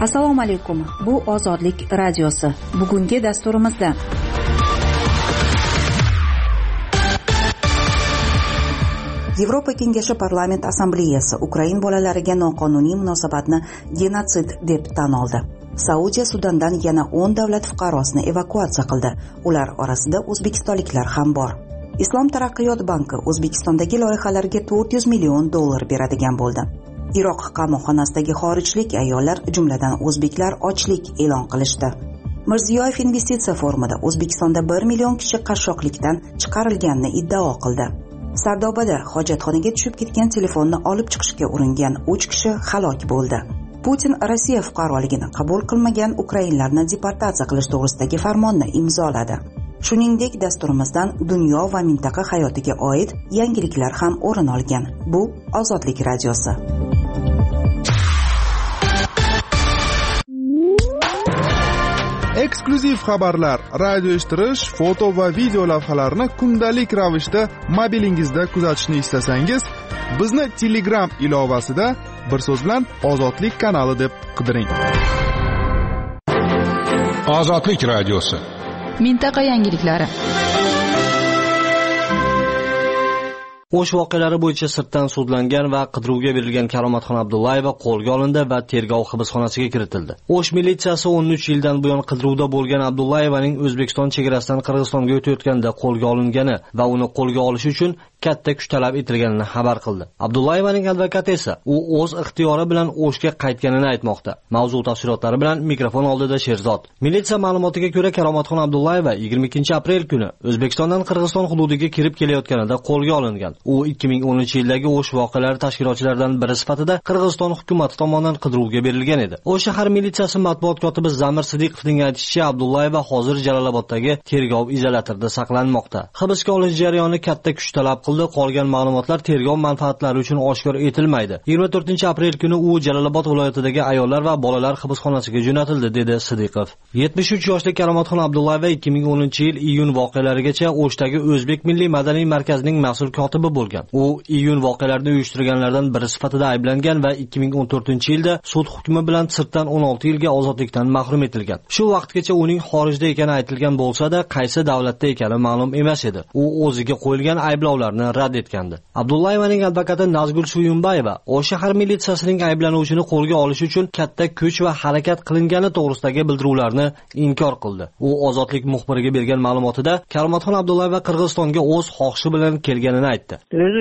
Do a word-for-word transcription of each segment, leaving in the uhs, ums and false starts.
Assalomu alaykum. Bu Ozodlik radiosi. Bugungi dasturimizda Yevropa Kengashi Parlament Assambleyasi Ukrain bolalariga noqonuniy munosabatni genotsid deb tan oldi. Saudiya Sudandan yana o'n davlat fuqarosini evakuatsiya qildi. Ular orasida o'zbekistonliklar ham bor. Islom taraqqiyot banki O'zbekistondagi loyihalarga to'rt yuz million dollar beradigan bo'ldi. Iroq qamoqxonasidagi xorijlik ayollar, jumladan o'zbeklar, ochlik e'lon qilishdi. Mirziyoyev investitsiya forumida O'zbekistonda bir million kishi qashshoqlikdan chiqarilganini iddao qildi. Sardobada hojatxonaga tushib ketgan telefonni olib chiqishga uringan uch kishi halok bo'ldi. Putin Rossiya fuqaroligini qabul qilmagan ukrainlarni deportatsiya qilish to'g'risidagi farmonni imzoladi. Shuningdek, dasturimizdan dunyo va mintaqa hayotiga oid yangiliklar ham o'rin olgan. Bu Ozodlik radiosi. Eksklyuziv xabarlar, radio eshittirish, foto va video lavhalarni kundalik ravishda mobilingizda kuzatishni istasangiz, bizni Telegram ilovasida bir so'z bilan Ozodlik kanali deb qidiring. Ozodlik radiosi. Mintaqa yangiliklari. O'sh voqealari bo'yicha sirtdan sudlangan va qidiruvga berilgan Karomatxon Abdullayeva qo'lga olindi va tergov hibsxonasiga kiritildi. O'sh militsiyasi o'n uch yildan buyon qidiruvda bo'lgan Abdullayevaning O'zbekiston chegarasidan Qirg'izistonga o'tayotganda qo'lga olingani va uni qo'lga olish uchun katta kuch talab etilganini xabar qildi. Abdullayevaning advokati esa u o'z ixtiyori bilan O'shga qaytganini aytmoqda. Mavzu tafsilotlari bilan mikrofon oldida Sherzod. Militsiya ma'lumotiga ko'ra, Karomatxon Abdullayeva yigirma ikkinchi aprel kuni O'zbekistondan Qirg'iziston hududiga kirib kelayotganida qo'lga olingan. U ikki ming o'ninchi yildagi O'sh voqealari tashkilotchilaridan biri sifatida Qirg'iziston hukumati tomonidan qidiruvga berilgan edi. O'sh shahar militsiyasi matbuot kotibi Zamir Sidiqovning aytishicha, Abdullayeva hozir Jaloloboddagi tergov izolyatorida saqlanmoqda. Hibsga olish jarayoni katta kuch talab qildi. Qolgan ma'lumotlar tergov manfaatlari uchun oshkor etilmaydi. yigirma to'rtinchi aprel kuni u Jalolobod viloyatidagi ayollar va bolalar hibsxonasiga jo'natildi, dedi Sidiqov. yetmish uch yoshli Karomatxon Abdullayeva ikki ming o'ninchi yil iyun voqealarigacha O'shdagi O'zbek Milliy madaniy markazining mas'ul kotibi bo'lgan. U iyun voqealarini uyushtirganlardan biri sifatida ayblangan va ikki ming o'n to'rtinchi yilda sud hukmi bilan sirtdan o'n olti yilga ozodlikdan mahrum etilgan. Shu vaqtgacha uning xorijda ekani aytilgan bo'lsa-da, qaysi davlatda ekani ma'lum emas edi. U o'ziga qo'yilgan ayblovlarni rad etgandi. Abdullayevaning advokati Nazgul Suyunbayeva O'sh shahar militsiyasining ayblanuvchini qo'lga olish uchun katta kuch va harakat qilingani to'g'risidagi bildiruvlarni inkor qildi. U Ozodlik muxbiriga bergan ma'lumotida Karomatxon Abdullayeva Qirg'izistonga o'z xohishi bilan kelganini aytdi.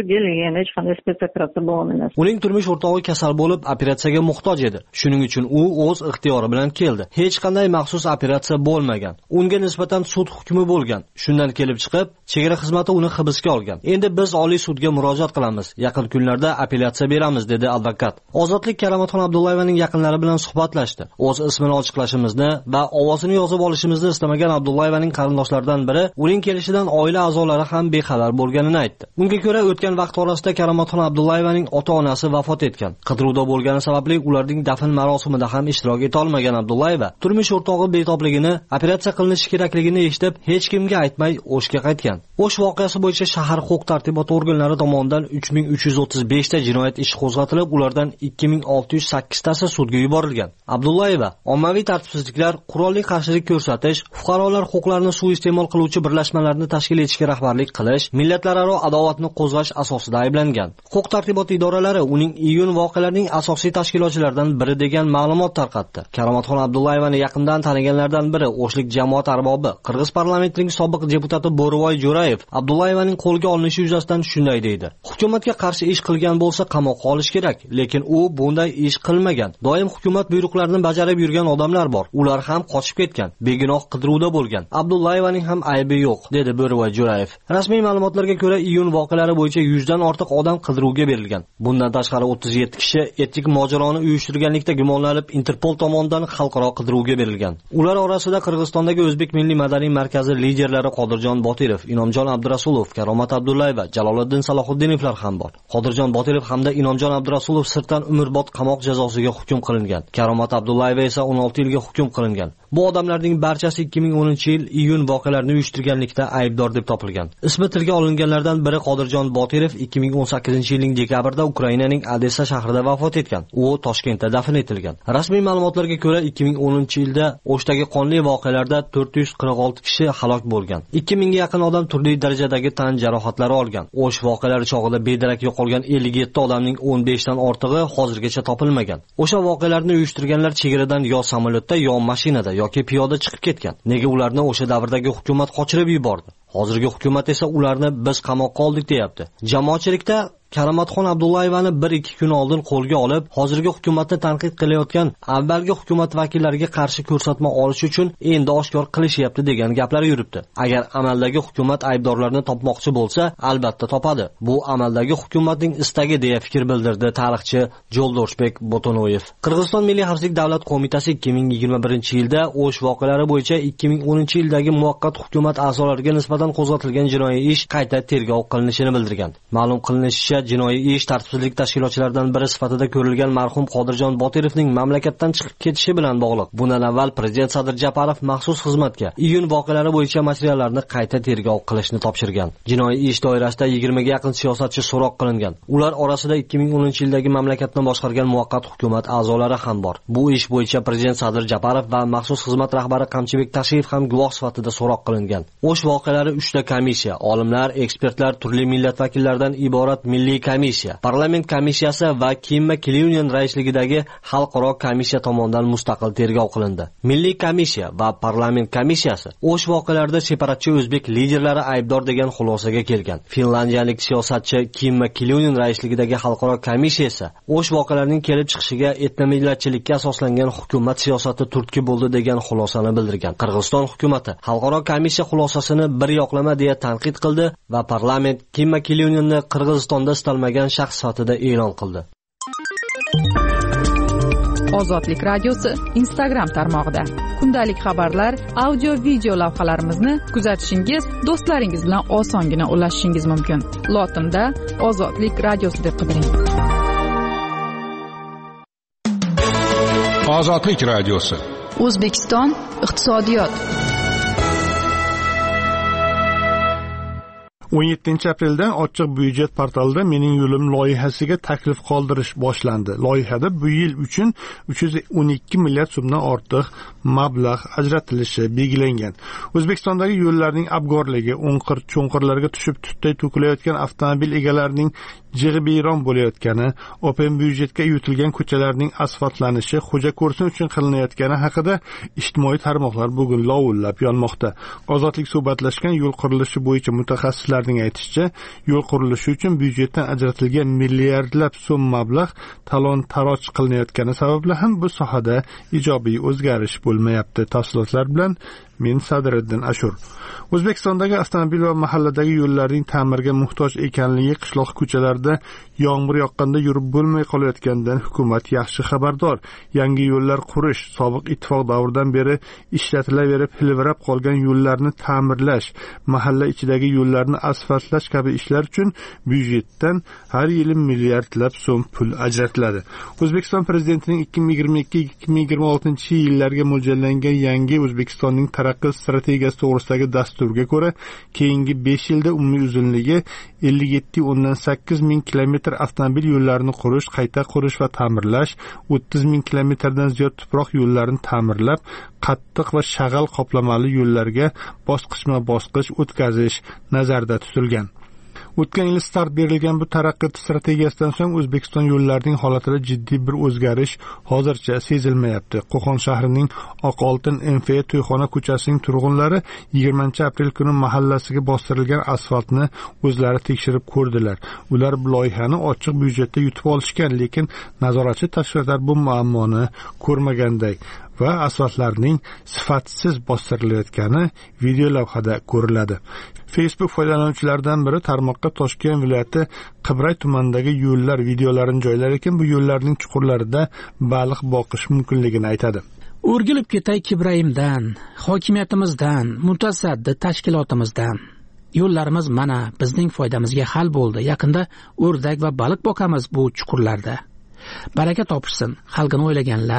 Uning turmush o'rtog'i kasal bo'lib, operatsiyaga muhtoj edi. Shuning uchun u o'z ixtiyori bilan keldi. Hech qanday maxsus operatsiya bo'lmagan. Unga nisbatan sud hukmi bo'lgan. Shundan kelib chiqib, chegara xizmati uni hibsga olgan. Endi biz Oliy sudga murojaat qilamiz. Yaqin kunlarda apellyatsiya beramiz, dedi advokat. Ozodlik Karomatxon Abdullayevaning yaqinlari bilan suhbatlashdi. O'z ismini ochiqlashimizni va ovozini yozib olishimizni istamagan Abdullayevaning qarindoshlaridan biri uning kelishidan oila a'zolari ham bexabar bo'lganini aytdi. Unga ko'ra, o'tgan vaqt orasida Karomatxon Abdullayevaning ota-onasi vafot etgan. Qidiruvda bo'lgani sababli ularning dafn marosimida ham ishtirok eta olmagan Abdullayeva turmush o'rtog'i betobligini, operatsiya qilinishi kerakligini eshitib, hech kimga aytmay O'shga qaytgan. O'sh voqeasi bo'yicha shahar huquq-tartibot organlari tomonidan uch ming uch yuz o'ttiz besh ta jinoyat ishi qo'zg'atilib, ulardan ikki ming olti yuz sakkiz tasi sudga yuborilgan. Abdullayeva ommaviy tartibsizliklar, qurolli qarshilik ko'rsatish, fuqarolar huquqlarini suiiste'mol qiluvchi birlashmalarni tashkil etishga rahbarlik qilish, millatlararo adovatni qo'zg'ash asosida ayblangan. Huquq-tartibot idoralari uning iyun voqealarining asosiy tashkilotchilaridan biri degan ma'lumot tarqatdi. Karomatxon Abdullayevani yaqindan taniganlardan biri O'shlik jamoat arbobi, Qirg'iz parlamentining sobiq deputati Bo'rivoy Jo'rayev Abdullayevaning qo'lga olinishi yuzasidan shunday deydi. Hukumatga qarshi ish qilgan bo'lsa qamoqqa olish kerak, lekin u bunday ish qilmagan. Doim hukumat buyruqlarini bajarib yurgan odamlar bor. Ular ham qochib ketgan, begunoh qidiruvda bo'lgan. Abdullayevaning ham aybi yo'q, dedi Bo'rivoy Jo'rayev. Rasmiy ma'lumotlarga ko'ra, iyun voqealari bo'yicha yuzdan ortiq odam qidiruvga berilgan. Bundan tashqari o'ttiz yetti kishi etnik mojaroni uyushtirganlikda gumonlanib Interpol tomonidan xalqaro qidiruvga berilgan. Ular orasida Qirg'izistondagi O'zbek Milliy madaniy markazi liderlari Qodirjon Botirov, Inomjon Abdurasulov, Karomat Abdullayeva, Jaloliddin Salohuddinovlar ham bor. Qodirjon Botirov hamda Inomjon Abdurasulov sirtdan umrbod qamoq jazosiga hukm qilingan. Karomat Abdullayeva esa o'n olti yilga hukm qilingan. Bu odamlarning barchasi ikki ming o'ninchi yil iyun voqealarini uyushtirganlikda aybdor deb topilgan. Ismi tilga olinganlardan biri Qodirjon Botirov ikki ming o'n sakkizinchi yilning dekabrida Ukrainaning Odessa shahrida vafot etgan. U Toshkentda dafn etilgan. Rasmiy ma'lumotlarga ko'ra ikki ming o'ninchi yilda O'shdagi qonli voqealarda to'rt yuz qirq olti kishi halok bo'lgan. ikki mingga yaqin odam turli darajadagi tan jarohatlari olgan. O'sh voqealari chog'ida bedarak yo'qolgan ellik yetti odamning o'n besh dan ortig'i hozirgacha topilmagan. O'sha voqealarni uyushtirganlar chegaradan yo samolyotda, yo mashinada yoki piyoda chiqib ketgan. Nega ularni o'sha davrdagi hukumat qochirib yubordi? Hozirgi hukumat esa ularni biz qamoqqa oldik deyapti. Jamoatchilikda Karamatxon Abdullayevani bir ikki kun oldin qo'lga olib, hozirgi hukumatni tanqid qilayotgan avvalgi hukumat vakillariga qarshi ko'rsatma olish uchun endi oshkor qilishyapti degan gaplar yuribdi. Agar amaldagi hukumat aybdorlarni topmoqchi bo'lsa, albatta topadi. Bu amaldagi hukumatning istagi deya fikr bildirdi tarixchi Joldoshbek Botonoyev. Qirg'iziston Milliy xavfsizlik davlat qo'mitasi ikki ming yigirma birinchi yilda O'sh voqealari bo'yicha ikki ming o'ninchi yildagi muvaqqat hukumat a'zolariga nisbatan qo'zg'atilgan jinoiy ish qayta tergov qilinishini bildirgan. Ma'lum qilinishicha, jinoiy ish tartibsizlik tashkilochilaridan biri sifatida ko'rilgan marhum Qodirjon Botirovning mamlakatdan chiqib ketishi bilan bog'liq. Bundan avval prezident Sadir Japarov maxsus xizmatga iyun voqealari bo'yicha materiallarni qayta tergov qilishni topshirgan. Jinoiy ish doirasida yigirmaga yaqin siyosatchi so'roq qilingan. Ular orasida ikki ming o'ninchi yildagi mamlakatni boshqargan muvaqqat hukumat a'zolari ham bor. Bu ish bo'yicha prezident Sadir Japarov va maxsus xizmat rahbari Qamchibek Tashiyev ham guvoh sifatida so'roq qilingan. O'sh voqealari uchta komissiya, olimlar, ekspertlar, turli millat vakillaridan iborat milliy komissiya, parlament komissiyasi va Kimma Kilunian raisligidagi xalqaro komissiya tomonidan mustaqil tergov qilindi. Milliy komissiya va parlament komissiyasi O'sh voqealarida separatchi o'zbek liderlari aybdor degan xulosaga kelgan. Finlandiyalik siyosatchi Kimma Kilunian raisligidagi xalqaro komissiya esa O'sh voqealarining kelib chiqishiga etnomillatchilikka asoslangan hukumat siyosati turtki bo'ldi degan xulosani bildirgan. Qirg'iziston hukumatı xalqaro komissiya xulosasini bir yoqlama deya tanqid qildi va parlament Kimma Kilunianni Qirg'izistonda istalmagan shaxs sifatida e'lon qildi. Ozodlik radiosi Instagram tarmog'ida kundalik xabarlar, audio video lavhalarimizni kuzatishingiz, do'stlaringiz bilan osongina ulashishingiz mumkin. Lotinda Ozodlik radiosi deb qidiring. Ozodlik radiosi. O'zbekiston iqtisodiyot. o'n yettinchi apreldan ochiq byudjet portalida Mening yo'lim loyihasiga taklif qoldirish boshlandi. Loyihada bu yil uchun uch yuz o'n ikki milliard so'mdan ortiq mablag' ajratilishi belgilangan. O'zbekistondagi yo'llarning abgorligi, o'nqir-cho'nqirlarga tushib tutday to'kilayotgan avtomobil egalarining jig'ibiyron bo'layotgani, open byudjetga yutilgan ko'chalarning asfaltlanishi xo'ja ko'rsin uchun qilinayotgani haqida ijtimoiy tarmoqlar bugun lovullab yonmoqda. Ozodlik suhbatlashgan yo'l qurilishi bo'yicha mutaxassislarning aytishicha, yo'l qurilishi uchun byudjetdan ajratilgan milliardlab so'm mablag' talon-taroj qilinayotgani sababli ham bu sohada ijobiy o'zgarish bo'lmayapti. Tafsilotlar bilan men Sadiriddin Ashur. O'zbekistondagi avtomobil va mahalladagi yo'llarning ta'mirga muhtoj ekanligi, qishloq ko'chalarida yomg'ir yoqqanda yurib bo'lmay qolayotganidan hukumat yaxshi xabardor. Yangi yo'llar qurish, sobiq ittifoq davridan beri ishlatilaverib hilvirab qolgan yo'llarni ta'mirlash, mahalla ichidagi yo'llarni asfaltlash kabi ishlar uchun byudjetdan har yili milliardlab so'm pul ajratiladi. O'zbekiston prezidentining ikki ming yigirma ikki ikki ming yigirma oltinchi yillarga mo'ljallangan yangi O'zbekistonning taraqqiyot strategiyasi to'g'risidagi dasturga ko'ra, keyingi besh yilda umumiy uzunligi ellik yetti o'ndan sakkiz ming kilometr avtomobil yo'llarini qurish, qayta qurish va ta'mirlash, o'ttiz ming kilometrdan ziyod tuproq yo'llarini ta'mirlab, qattiq va shag'al qoplamali yo'llarga bosqichma-bosqich o'tkazish nazarda tutilgan. O'tgan yil start berilgan bu taraqqiyot strategiyasidan so'ng O'zbekiston yo'llarining holatida jiddiy bir o'zgarish hozircha sezilmayapti. Qo'qon shahrining Oqoltin M F to'yxona ko'chasining turg'unlari yigirmanchi aprel kuni mahallasiga bostirilgan asfaltni o'zlari tekshirib ko'rdilar. Ular bu loyihani ochiq byudjetda yutib olishgan, lekin nazoratchi tashkilotlar bu muammoni ko'rmaganday va asfaltlarning sifatsiz bostirilayotgani video lavhada ko'riladi. Facebook foydalanuvchilaridan biri tarmoqqa Toshkent viloyati Qibray tumanidagi yo'llar videolarini joylar ekan, bu yo'llarning chuqurlarida baliq boqish mumkinligini aytadi. O'rgilib ketay Kibrayimdan, hokimiyatimizdan, mutasaddi tashkilotimizdan. Yo'llarimiz mana bizning foydamizga hal bo'ldi. Yaqinda o'rdak va baliq boqamiz bu chuqurlarda. Baraka topishsin, xalqini o'ylaganlar,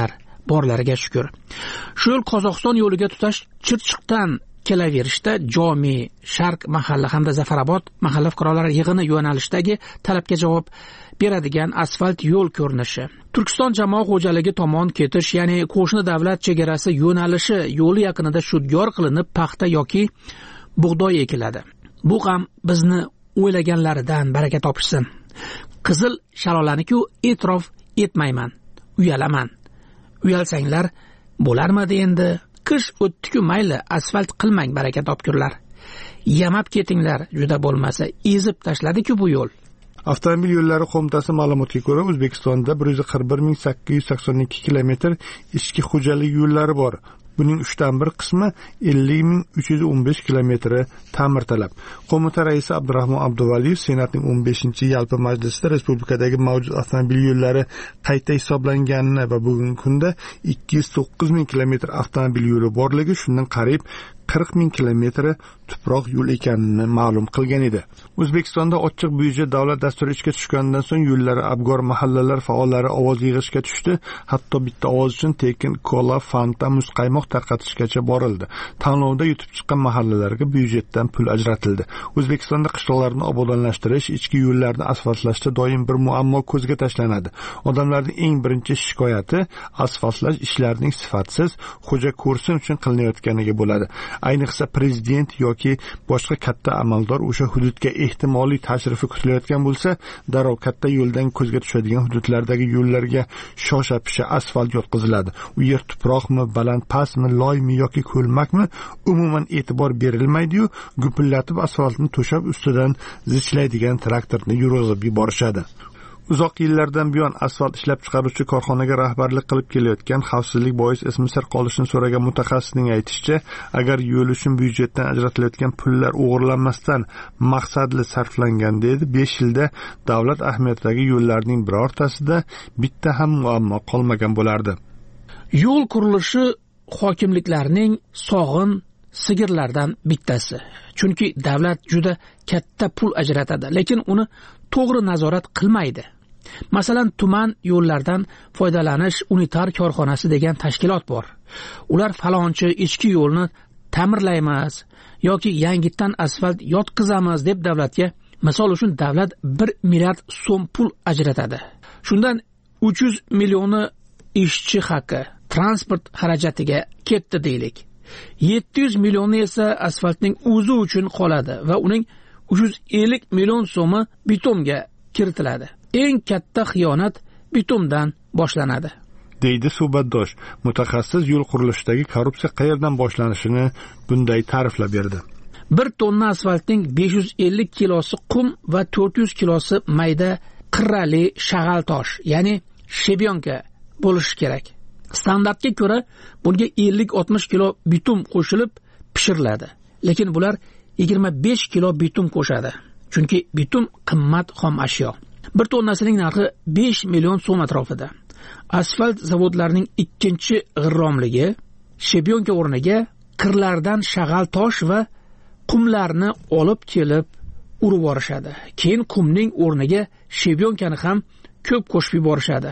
borlariga shukr. Shu yo'l Qozog'iston yo'liga tutash Chirchiqdan kelaverishda Jomi, Sharq mahalla hamda Zafarobod mahalla fuqarolari yig'ini yo'nalishidagi talabga javob beradigan asfalt yo'l ko'rinishi. Turkiston jamoat xo'jaligi tomon ketish, ya'ni qo'shni davlat chegarasi yo'nalishi yo'li yaqinida shudgor qilinib paxta yoki bug'doy ekiladi. Bu ham bizni o'ylaganlaridan baraka topishsin. Qizil shalolani-ku e'tirof etmayman, uyalaman. Uyalsanglar bo'larmidi endi? Qish o'tdi-ku mayli, asfalt qilmang baraka topkurlar. Yamab ketinglar, juda bo'lmasa ezib tashladi-ku bu yo'l. Avtomobil yo'llari qo'mitasi ma'lumotiga ko'ra, O'zbekistonda bir yuz qirq bir ming sakkiz yuz sakson ikki kilometr ichki xo'jalik yo'llari bor. Buning uchdan bir qismi ellik ming uch yuz o'n besh kilometri ta'mirtalab. Qo'mita raisi Abdurahmon Abduvaliyev Senatning o'n beshinchi yalpi majlisida respublikadagi mavjud avtomobil yo'llari qayta hisoblanganini va bugungi kunda ikki yuz to'qqiz ming kilometr avtomobil yo'li borligi, shundan qariyb qirq ming kilometri tuproq yo'l ekanini ma'lum qilgan edi. O'zbekistonda ochiq byudjet davlat dasturi ishga tushgandan so'ng yo'llari abgor mahallalar faollari ovoz yig'ishga tushdi. Hatto bitta ovoz uchun tekin kola, fanta, muzqaymoq tarqatishgacha borildi. Tanlovda yutib chiqqan mahallalarga byudjetdan pul ajratildi. O'zbekistonda qishloqlarni obodonlashtirish, ichki yo'llarni asfaltlashda doim bir muammo ko'zga tashlanadi. Odamlarning eng birinchi shikoyati asfaltlash ishlarining sifatsiz, xo'ja ko'rsin uchun qilinayotganiga bo'ladi. Ayniqsa prezident yoki boshqa katta amaldor o'sha hududga ehtimoliy tashrifi kutilayotgan bo'lsa, darrov katta yo'ldan ko'zga tushadigan hududlardagi yo'llarga shosha-pisha asfalt yotqiziladi. U yer tuproqmi, baland pastmi, loymi yoki ko'lmakmi, umuman e'tibor berilmaydi-yu, gupillatib asfaltni to'shab ustidan zichlaydigan traktorni yurg'izib yuborishadi. Uzoq yillardan buyon asfalt ishlab chiqaruvchi korxonaga rahbarlik qilib kelayotgan, xavfsizlik bois ismi sir qolishini so'ragan mutaxassisning aytishicha, agar yo'l uchun byudjetdan ajratilayotgan pullar o'g'irlanmasdan maqsadli sarflanganda edi, besh yilda davlat ahamiyatidagi yo'llarning birortasida bitta ham muammo qolmagan bo'lardi. Yo'l qurilishi hokimliklarning sog'in sigirlardan bittasi. Chunki davlat juda katta pul ajratadi, lekin uni to'g'ri nazorat qilmaydi. Masalan, tuman yo'llardan foydalanish unitar korxonasi degan tashkilot bor. Ular falonchi ichki yo'lni ta'mirlaymiz yoki yangitdan asfalt yotqizamiz deb davlatga, misol uchun davlat bir milliard so'm pul ajratadi. Shundan uch yuz millioni ishchi haqi, transport xarajatiga ketdi deylik. yetti yuz millioni esa asfaltning o'zi uchun qoladi va uning uch yuz ellik million so'mi bitumga kiritiladi. Eng katta xiyonat bitumdan boshlanadi, deydi suhbatdosh. Mutaxassis yo'l qurilishidagi korrupsiya qayerdan boshlanishini bunday ta'riflab berdi. Bir tonna asfaltning besh yuz ellik kilosi qum va to'rt yuz kilosi mayda qirrali shag'al tosh, ya'ni shebyonka bo'lishi kerak. Standartga ko'ra bunga ellik oltmish kilo bitum qo'shilib pishiriladi. Lekin bular yigirma besh kilo bitum qo'shadi. Chunki bitum qimmat xom ashyo. Bir tonnasining narxi besh million so'm atrofida. Asfalt zavodlarining ikkinchi g'irromligi shebyonka o'rniga qirlardan shag'al tosh va qumlarni olib kelib urib yuborishadi. Keyin qumning o'rniga shebyonkani ham ko'p qo'shib yuborishadi.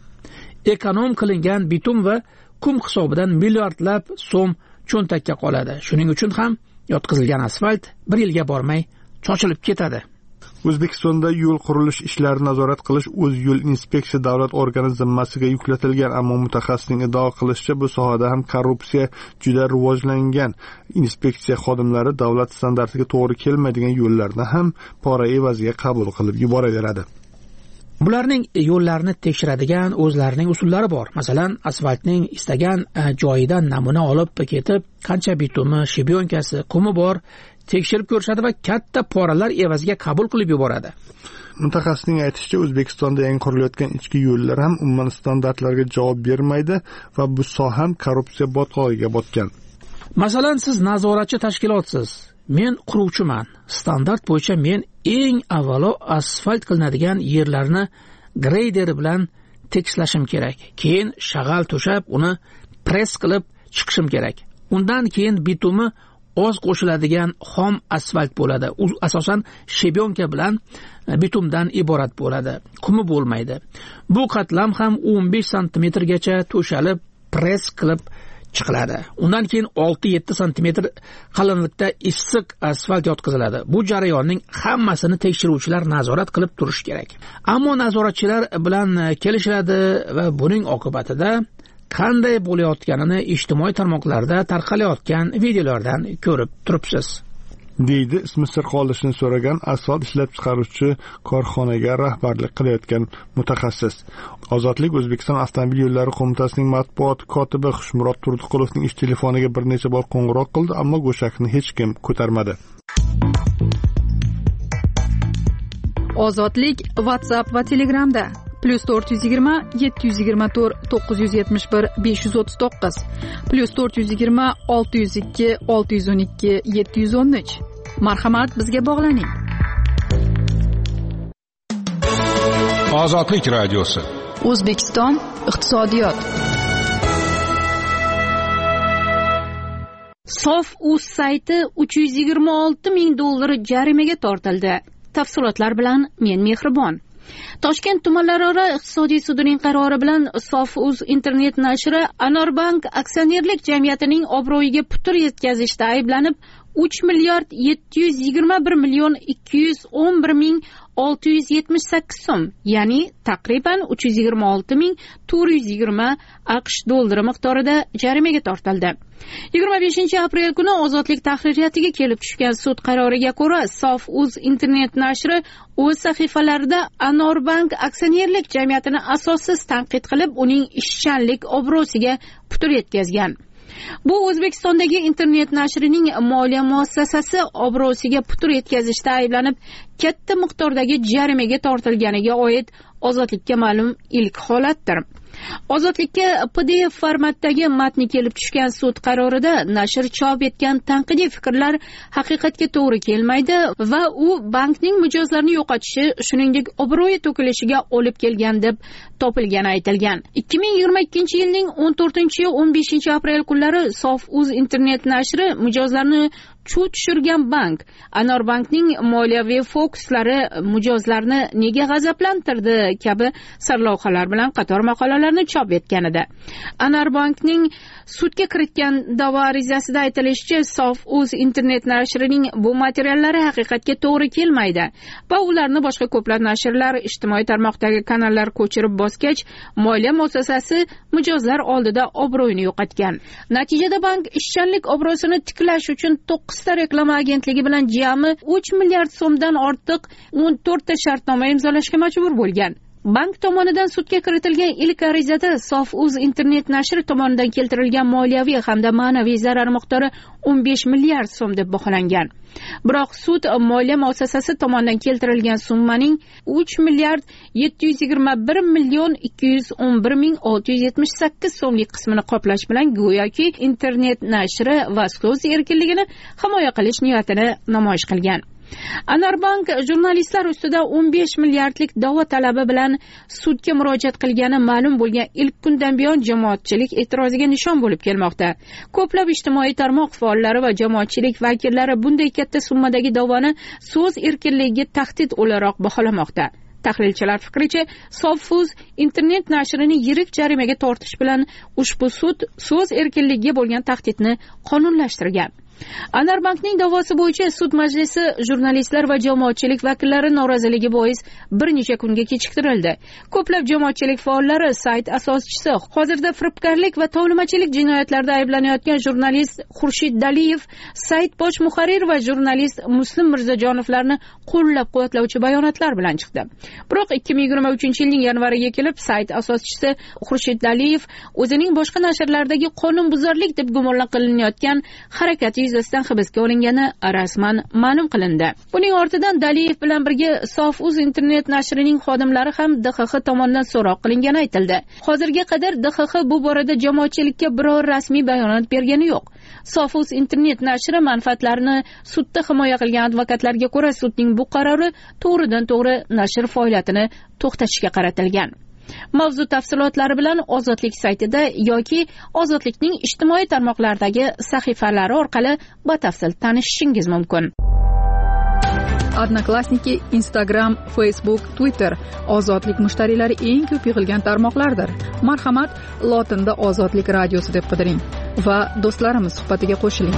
Ekonom qilingan bitum va qum hisobidan milliardlab so'm cho'ntakka qoladi. Shuning uchun ham yotqizilgan asfalt bir yilga bormay chochilib ketadi. O'zbekistonda yo'l qurilish ishlarini nazorat qilish o'z yo'l inspeksiya davlat organi zimmasiga yuklatilgan, ammo mutaxassisning iddao qilishicha bu sohada ham korrupsiya juda rivojlangan. Inspeksiya xodimlari davlat standartiga to'g'ri kelmaydigan yo'llarni ham pora evaziga qabul qilib yuboraveradi. Bularning yo'llarni tekshiradigan o'zlarining usullari bor. Masalan, asfaltning istagan joyidan namuna olib ketib, qancha bitumi, shebyonkasi, qumi bor tekshirib ko'rishadi va katta poralar evaziga qabul qilib yuboradi. Mutaxassisning aytishicha, O'zbekistonda yangi qurilayotgan ichki yo'llar ham umuman standartlarga javob bermaydi va bu soha ham korrupsiya botqog'iga botgan. Masalan, siz nazoratchi tashkilotsiz. Men quruvchiman. Standart bo'yicha men eng avvalo asfalt qilinadigan yerlarni greyder bilan tekslashim kerak. Keyin shag'al to'shab, uni press qilib chiqishim kerak. Undan keyin bitumi oz qo'shiladigan xom asfalt bo'ladi. U asosan shebyonka bilan bitumdan iborat bo'ladi. Qumi bo'lmaydi. Bu qatlam ham o'n besh santimetrgacha to'shalib, press qilib chiqiladi. Undan keyin olti yetti santimetr qalinlikda issiq asfalt yotqiziladi. Bu jarayonning hammasini tekshiruvchilar nazorat qilib turishi kerak. Ammo nazoratchilar bilan kelishiladi va buning oqibatida qanday bo'layotganini ijtimoiy tarmoqlarda tarqalayotgan videolardan ko'rib turibsiz. deydi ismi sir qolishini so'ragan asfalt ishlab chiqaruvchi korxonaga rahbarlik qilayotgan mutaxassis. Ozodlik O'zbekiston avtomobil yo'llari qo'mitasining matbuot kotibi Xushmurod Turdiqulovning ish telefoniga bir necha bor qo'ng'iroq qildi, ammo go'shakni hech kim ko'tarmadi. Ozodlik WhatsApp va Telegramda plus to'rt yuz yigirma yetti yuz yigirma to'rt to'qqiz yuz yetmish bir besh yuz o'ttiz to'qqiz plus to'rt yuz yigirma olti yuz ikki olti yuz o'n ikki yetti yuz o'n uch. Marhamat, bizga bog'laning. Ozodlik radiosi. O'zbekiston iqtisodiyot. Sof.uz sayti uch yuz yigirma olti ming dollar jarimaga tortildi. Tafsilotlar bilan men Mehribon. Toshkent tumanlararo iqtisodiy sudining qarori bilan Sof.uz internet nashri Anorbank aksionerlik jamiyatining obro'yiga putur yetkazishda ayblanib uch milliard yetti yuz yigirma bir million ikki yuz o'n bir ming olti yuz yetmish sakkiz so'm, ya'ni taqriban uch yuz yigirma olti ming to'rt yuz yigirma AQSh dollari miqdorida jarimaga tortildi. yigirma beshinchi aprel kuni Ozodlik tahririyatiga kelib tushgan sud qaroriga ko'ra Sof.uz internet nashri o'z sahifalarida Anorbank aksionerlik jamiyatini asossiz tanqid qilib, uning ishchanlik obro'siga putur yetkazgan. Bu O'zbekistondagi internet nashrining moliya muassasasi obro'siga putur yetkazishda ayblanib, katta miqdordagi jarimaga tortilganiga oid Ozodlikka ma'lum ilk holatdir. Ozodlikka P D F formatdagi matni kelib tushgan sud qarorida nashr chop etgan tanqidiy fikrlar haqiqatga to'g'ri kelmaydi va u bankning mijozlarini yo'qotishi, shuningdek obro'yi to'kilishiga olib kelgan deb topilgani aytilgan. ikki ming yigirma ikkinchi yilning o'n to'rtinchi o'n beshinchi aprel kunlari Sof.uz internet nashri mijozlarni chuv tushirgan bank Anorbankning moliyaviy fokuslari mijozlarni nega g'azablantirdi kabi sarlavhalar bilan qator maqolalarni chop etgan edi. Anorbankning sudga kiritgan da'vo arizasida aytilishicha, Sof.uz internet nashrining bu materiallari haqiqatga to'g'ri kelmaydi va ularni boshqa ko'plab nashrlar, ijtimoiy tarmoqdagi kanallar ko'chirib bosgach, moliya muassasasi mijozlar oldida obro'yini yo'qotgan. Natijada bank ishchanlik obro'sini tiklash uchun to'qqizta reklama agentligi bilan jami uch milliard so'mdan ortiq o'n to'rtta shartnoma imzolashga majbur bo'lgan. Bank tomonidan sudga kiritilgan ilk arizada Sof.uz internet nashri tomonidan keltirilgan moliyaviy hamda ma'naviy zarar miqdori o'n besh milliard so'm deb baholangan. Biroq sud moliya muassasasi tomonidan keltirilgan summaning uch milliard yetti yuz yigirma bir million ikki yuz o'n bir ming olti yuz yetmish sakkiz so'mlik qismini qoplash bilan go'yoki internet nashri va so'z erkinligini himoya qilish niyatini namoyish qilgan. Anorbank jurnalistlar ustida o'n besh milliardlik da'vo talabi bilan sudga murojaat qilgani ma'lum bo'lgan ilk kundan buyon jamoatchilik e'tiroziga nishon bo'lib kelmoqda. Ko'plab ijtimoiy tarmoq faollari va jamoatchilik vakillari bunday katta summadagi da'voni so'z erkinligiga tahdid o'laroq baholamoqda. Tahlilchilar fikricha, Sof.uz internet nashrini yirik jarimaga tortish bilan ushbu sud so'z erkinligiga bo'lgan tahdidni qonunlashtirgan. Anorbankning da'vosi bo'yicha sud majlisi jurnalistlar va jamoatchilik vakillari noroziligi bois bir necha kunga kechiktirildi. Ko'plab jamoatchilik faollari, sayt asoschisi, hozirda firibgarlik va tovlimachilik jinoyatlarida ayblanayotgan jurnalist Xurshid Daliyev, sayt bosh muharrir va jurnalist Muslim Mirzajonovlarni qo'llab-quvvatlovchi bayonotlar bilan chiqdi. Biroq ikki ming yigirma uchinchi yilning yanvariga kelib sayt asoschisi Xurshid Daliyev o'zining boshqa nashrlardagi qonunbuzarlik deb gumon qilinayotgan harakati yuzasidan hibsga olingani rasman ma'lum qilindi. Buning ortidan Daliyev bilan birga Sof.uz internet nashrining xodimlari ham D X X tomonidan so'roq qilingani aytildi. Hozirga qadar D X X bu borada jamoatchilikka biror rasmiy bayonot bergani yo'q. Sof.uz internet nashri manfaatlarini sudda himoya qilgan advokatlarga ko'ra, sudning bu qarori to'g'ridan to'g'ri nashr faoliyatini to'xtatishga qaratilgan. Mavzu tafsilotlari bilan Ozodlik saytida yoki Ozodlikning ijtimoiy tarmoqlardagi sahifalari orqali batafsil tanishishingiz mumkin. Odnoklassniki, Instagram, Facebook, Twitter ozodlik mushtariylari eng ko'p yig'ilgan tarmoqlardir. Marhamat, lotinda Ozodlik radiosi deb qidiring va do'stlarimiz suhbatiga qo'shiling.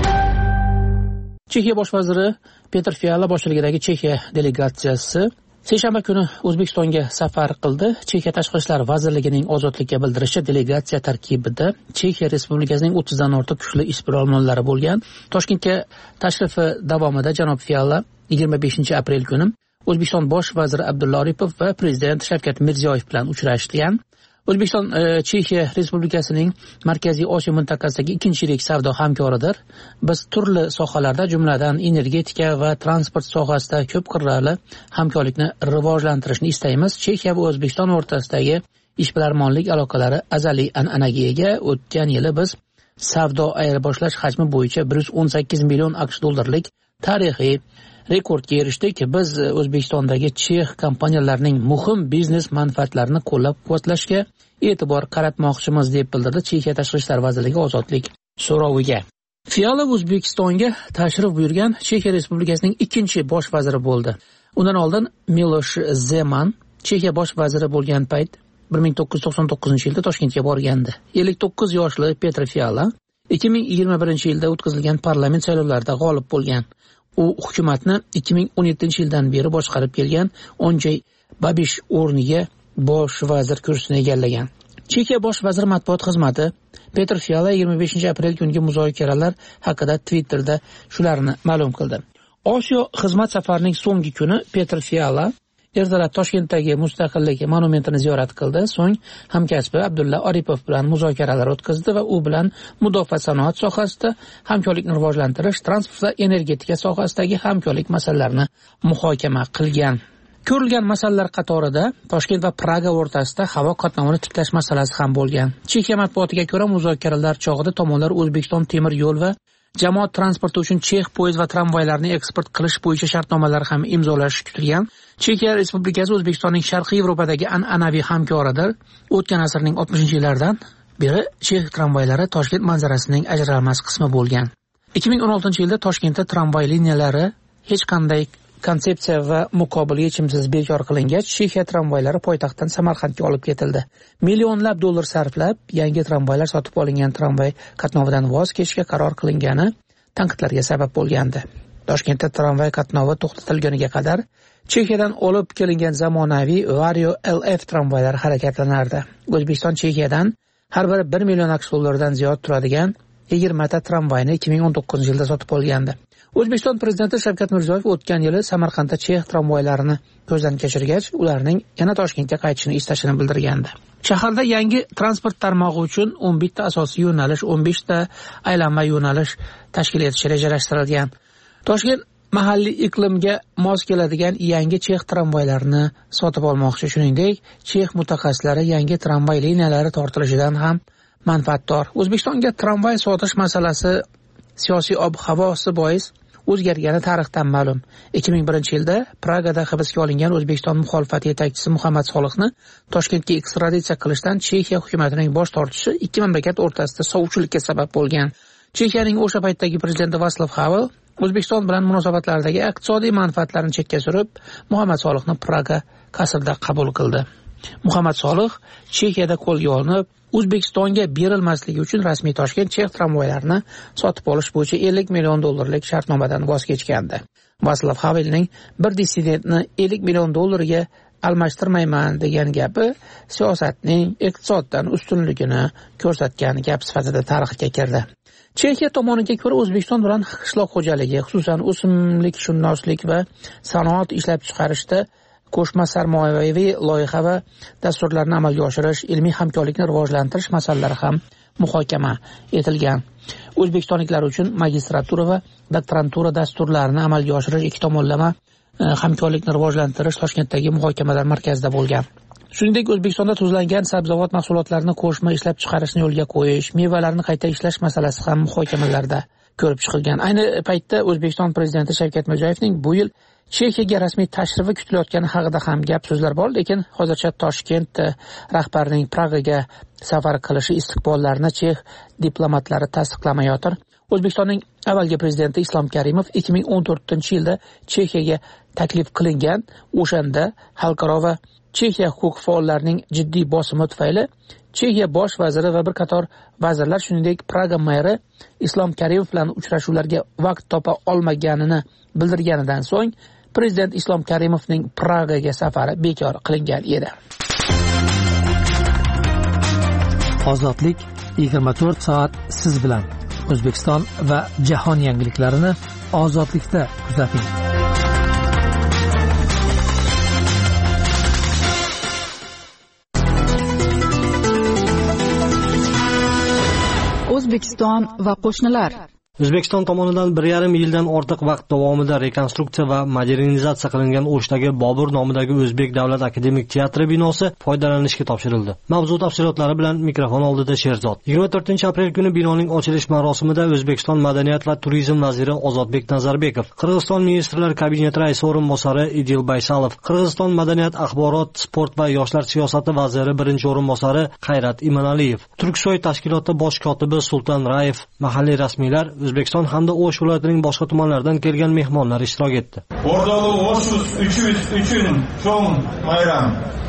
Chexiya bosh vaziri Petr Fiala boshchiligidagi Chexiya delegatsiyasi seshanba kuni O'zbekistonga safar qildi. Chexiya tashqi ishlar vazirligining ozodlikka bildirishi delegatsiya tarkibida Chexiya Respublikasining o'ttizdan ortiq kuchli ishbilarmonlari bo'lgan. Toshkentga tashrifi davomida janob Fiala yigirma beshinchi aprel kuni O'zbekiston bosh vaziri Abdulla Aripov va prezident Shavkat Mirziyoyev bilan uchrashgan. O'zbekiston e, Chexiya Respublikasining Markaziy Osiyo mintaqasidagi ikkinchi yirik savdo hamkoridir. Biz turli sohalarda, jumladan energetika va transport sohasida ko'p qirrali hamkorlikni rivojlantirishni istaymiz. Chexiya va O'zbekiston o'rtasidagi ishbilarmonlik aloqalari azaliy an'anaga ega. O'tgan yili biz savdo ayirboshlash hajmi bo'yicha bir yuz o'n sakkiz million AQSh dollarlik tarixiy rekordga erishdik. Biz O'zbekistondagi chex kompaniyalarining muhim biznes manfaatlarini qo'llab-quvvatlashga e'tibor qaratmoqchimiz, deb bildirdi Chexiya tashqi ishlar vazirligi ozodlik so'roviga. Fiala O'zbekistonga tashrif buyurgan Chexiya Respublikasining ikkinchi bosh vaziri bo'ldi. Undan oldin Milosh Zeman Chexiya bosh vaziri bo'lgan payt bir ming to'qqiz yuz to'qson to'qqizinchi yilda Toshkentga borgandi. ellik to'qqiz yoshli Petr Fiala ikki ming yigirma birinchi yilda o'tkazilgan parlament saylovlarida g'olib bo'lgan. U hukumatni ikki ming o'n yettinchi yildan beri boshqarib kelgan. Onjay Babish o'rniga bosh vazir kursini egallagan. Chexiya bosh vaziri matbuot xizmati Petr Fiala yigirma beshinchi aprel kungi muzokaralar haqida Twitterda shularni ma'lum qildi. Osiyo xizmat safarining so'nggi kuni Petr Fiala ertalab Toshkentdagi Mustaqillik monumentini ziyorat qildi. So'ng hamkasbi Abdulla Aripov bilan muzokaralar o'tkazdi va u bilan mudofaa sanoat sohasida hamkorlikni rivojlantirish, transport va energetika sohasidagi hamkorlik masalalarini muhokama qilgan. Ko'rilgan masalalar qatorida Toshkent va Praga o'rtasida havo qatnovini tiklash masalasi ham bo'lgan. Chexiya matbuotiga ko'ra, muzokaralar chog'ida tomonlar O'zbekiston temir yo'l va jamoat transporti uchun chex poyezd va tramvaylarni eksport qilish bo'yicha shartnomalar ham imzolash kutilgan. Chexiya Respublikasi O'zbekistonning Sharqiy Yevropadagi an'anaviy hamkoridir. O'tgan asrning oltmishinchi yillaridan beri chex tramvaylari Toshkent manzarasining ajralmas qismi bo'lgan. ikki ming o'n oltinchi yilda Toshkentda tramvay liniyalari hech qanday konsepsiya va muqobil yechimsiz bekor qilingach, Chexiya tramvaylari poytaxtdan Samarqandga olib ketildi. Millionlab dollar sarflab yangi tramvaylar sotib olingan, tramvay qatnovidan voz kechishga qaror qilingani tanqidlarga sabab bo'lgandi. Toshkentda tramvay qatnovi to'xtatilganiga qadar Chexiyadan olib kelingan zamonaviy Vario L F tramvaylari harakatlanardi. O'zbekiston Chexiyadan har biri bir million AQSh dollaridan ziyod turadigan yigirma ta tramvayni ikki ming o'n to'qqizinchi yilda sotib olgandi. O'zbekiston prezidenti Shavkat Mirziyoyev o'tgan yili Samarqandda chex tramvaylarini ko'zdan kechirgach, ularning yana Toshkentga qaytishini istashini bildirgandi. Shaharda yangi transport tarmog'i uchun o'n bitta asosiy yo'nalish, o'n beshta aylanma yo'nalish tashkil etish rejalashtirilgan. Toshkent mahalliy iqlimga mos keladigan yangi chex tramvaylarini sotib olmoqchi. Shuningdek, chex mutaxassislari yangi tramvay liniyalari tortilishidan ham manfaatdor. O'zbekistonga tramvay sotish masalasi siyosiy ob-havosi bois o'zgargani tarixdan ma'lum. ikki ming birinchi yilda Pragada hibsga olingan O'zbekiston muxolifati yetakchisi Muhammad Solihni Toshkentga ekstraditsiya qilishdan Chexiya hukumatining bosh tortishi ikki mamlakat o'rtasida sovchilikka sabab bo'lgan. Chexiyaning o'sha paytdagi prezidenti Václav Havel O'zbekiston bilan munosabatlardagi iqtisodiy manfaatlarni chetga surib, Muhammad Solihni Praga qasrida qabul qildi. Muhammad Solih Chexiyada qo'lga olinib, O'zbekistonga berilmasligi uchun rasmiy Toshkent chex tramvaylarini sotib olish bo'yicha ellik million dollarlik shartnomadan voz kechgandi. Václav Havelning bir dissidentni ellik million dollarga almashtirmayman degan gapi siyosatning iqtisoddan ustunligini ko'rsatgan gap sifatida tarixga kirdi. Chexiya tomoniga ko'ra, O'zbekiston bilan qishloq xo'jaligi, xususan o'simlikshunoslik va sanoat ishlab chiqarishda qo'shma sarmoyaviy loyiha va dasturlarni amalga oshirish, ilmiy hamkorlikni rivojlantirish masalalari ham muhokama etilgan. O'zbekistonliklar uchun magistratura va doktorantura dasturlarini amalga oshirish, ikki tomonlama hamkorlikni rivojlantirish Toshkentdagi muhokamalar markazida bo'lgan. Shuningdek, O'zbekistonda tuzlangan sabzavot mahsulotlarini qo'shma ishlab chiqarishni yo'lga qo'yish, mevalarni qayta ishlash masalasi ham muhokamalarda ko'rib chiqilgan. Ayni paytda O'zbekiston prezidenti Shavkat Mirziyoyevning bu yil Chexiyaga rasmiy tashrifi kutilayotgani haqida ham gap so'zlar bor, lekin hozircha Toshkent rahbarining Pragaga safar qilishi istiqbollarini chex diplomatlari tasdiqlamayotir. O'zbekistonning avvalgi prezidenti Islom Karimov ikki ming o'n to'rtinchi yilda Chexiyaga taklif qilingan. O'shanda xalqaro va Chexiya huquq faollarining jiddiy bosimi tufayli Chexiya bosh vaziri va bir qator vazirlar, shuningdek Praga meri Islom Karimov bilan uchrashuvlarga vaqt topa olmaganini bildirganidan so'ng prezident Islom Karimovning Pragaga safari bekor qilingan edi. Ozodlik yigirma to'rt soat siz bilan. O'zbekiston va jahon yangiliklarini ozodlikda kuzating. O'zbekiston va qo'shnilar. O'zbekiston tomonidan bir yarim yildan ortiq vaqt davomida rekonstruksiya va modernizatsiya qilingan O'shdagi Bobur nomidagi O'zbek davlat akademik teatri binosi foydalanishga topshirildi. Mavzu tafsilotlari bilan mikrofon oldida Sherzod. yigirma to'rtinchi aprel kuni binoning ochilish marosimida O'zbekiston madaniyat va turizm vaziri Ozodbek Nazarbekov, Qirg'iziston ministrlar kabineti raisi o'rinbosari Idil Baysalov, Qirg'iziston madaniyat, axborot, sport va yoshlar siyosati vaziri birinchi o'rinbosari Qayrat Imanaliyev, Turksoy tashkiloti bosh kotibi Sulton Rayev, mahalliy rasmiylar, O'zbekiston hamda O'sh viloyatining boshqa tumanlaridan kelgan mehmonlar ishtirok etdi. O'rdalı O'sh uchun cho'ng bayram.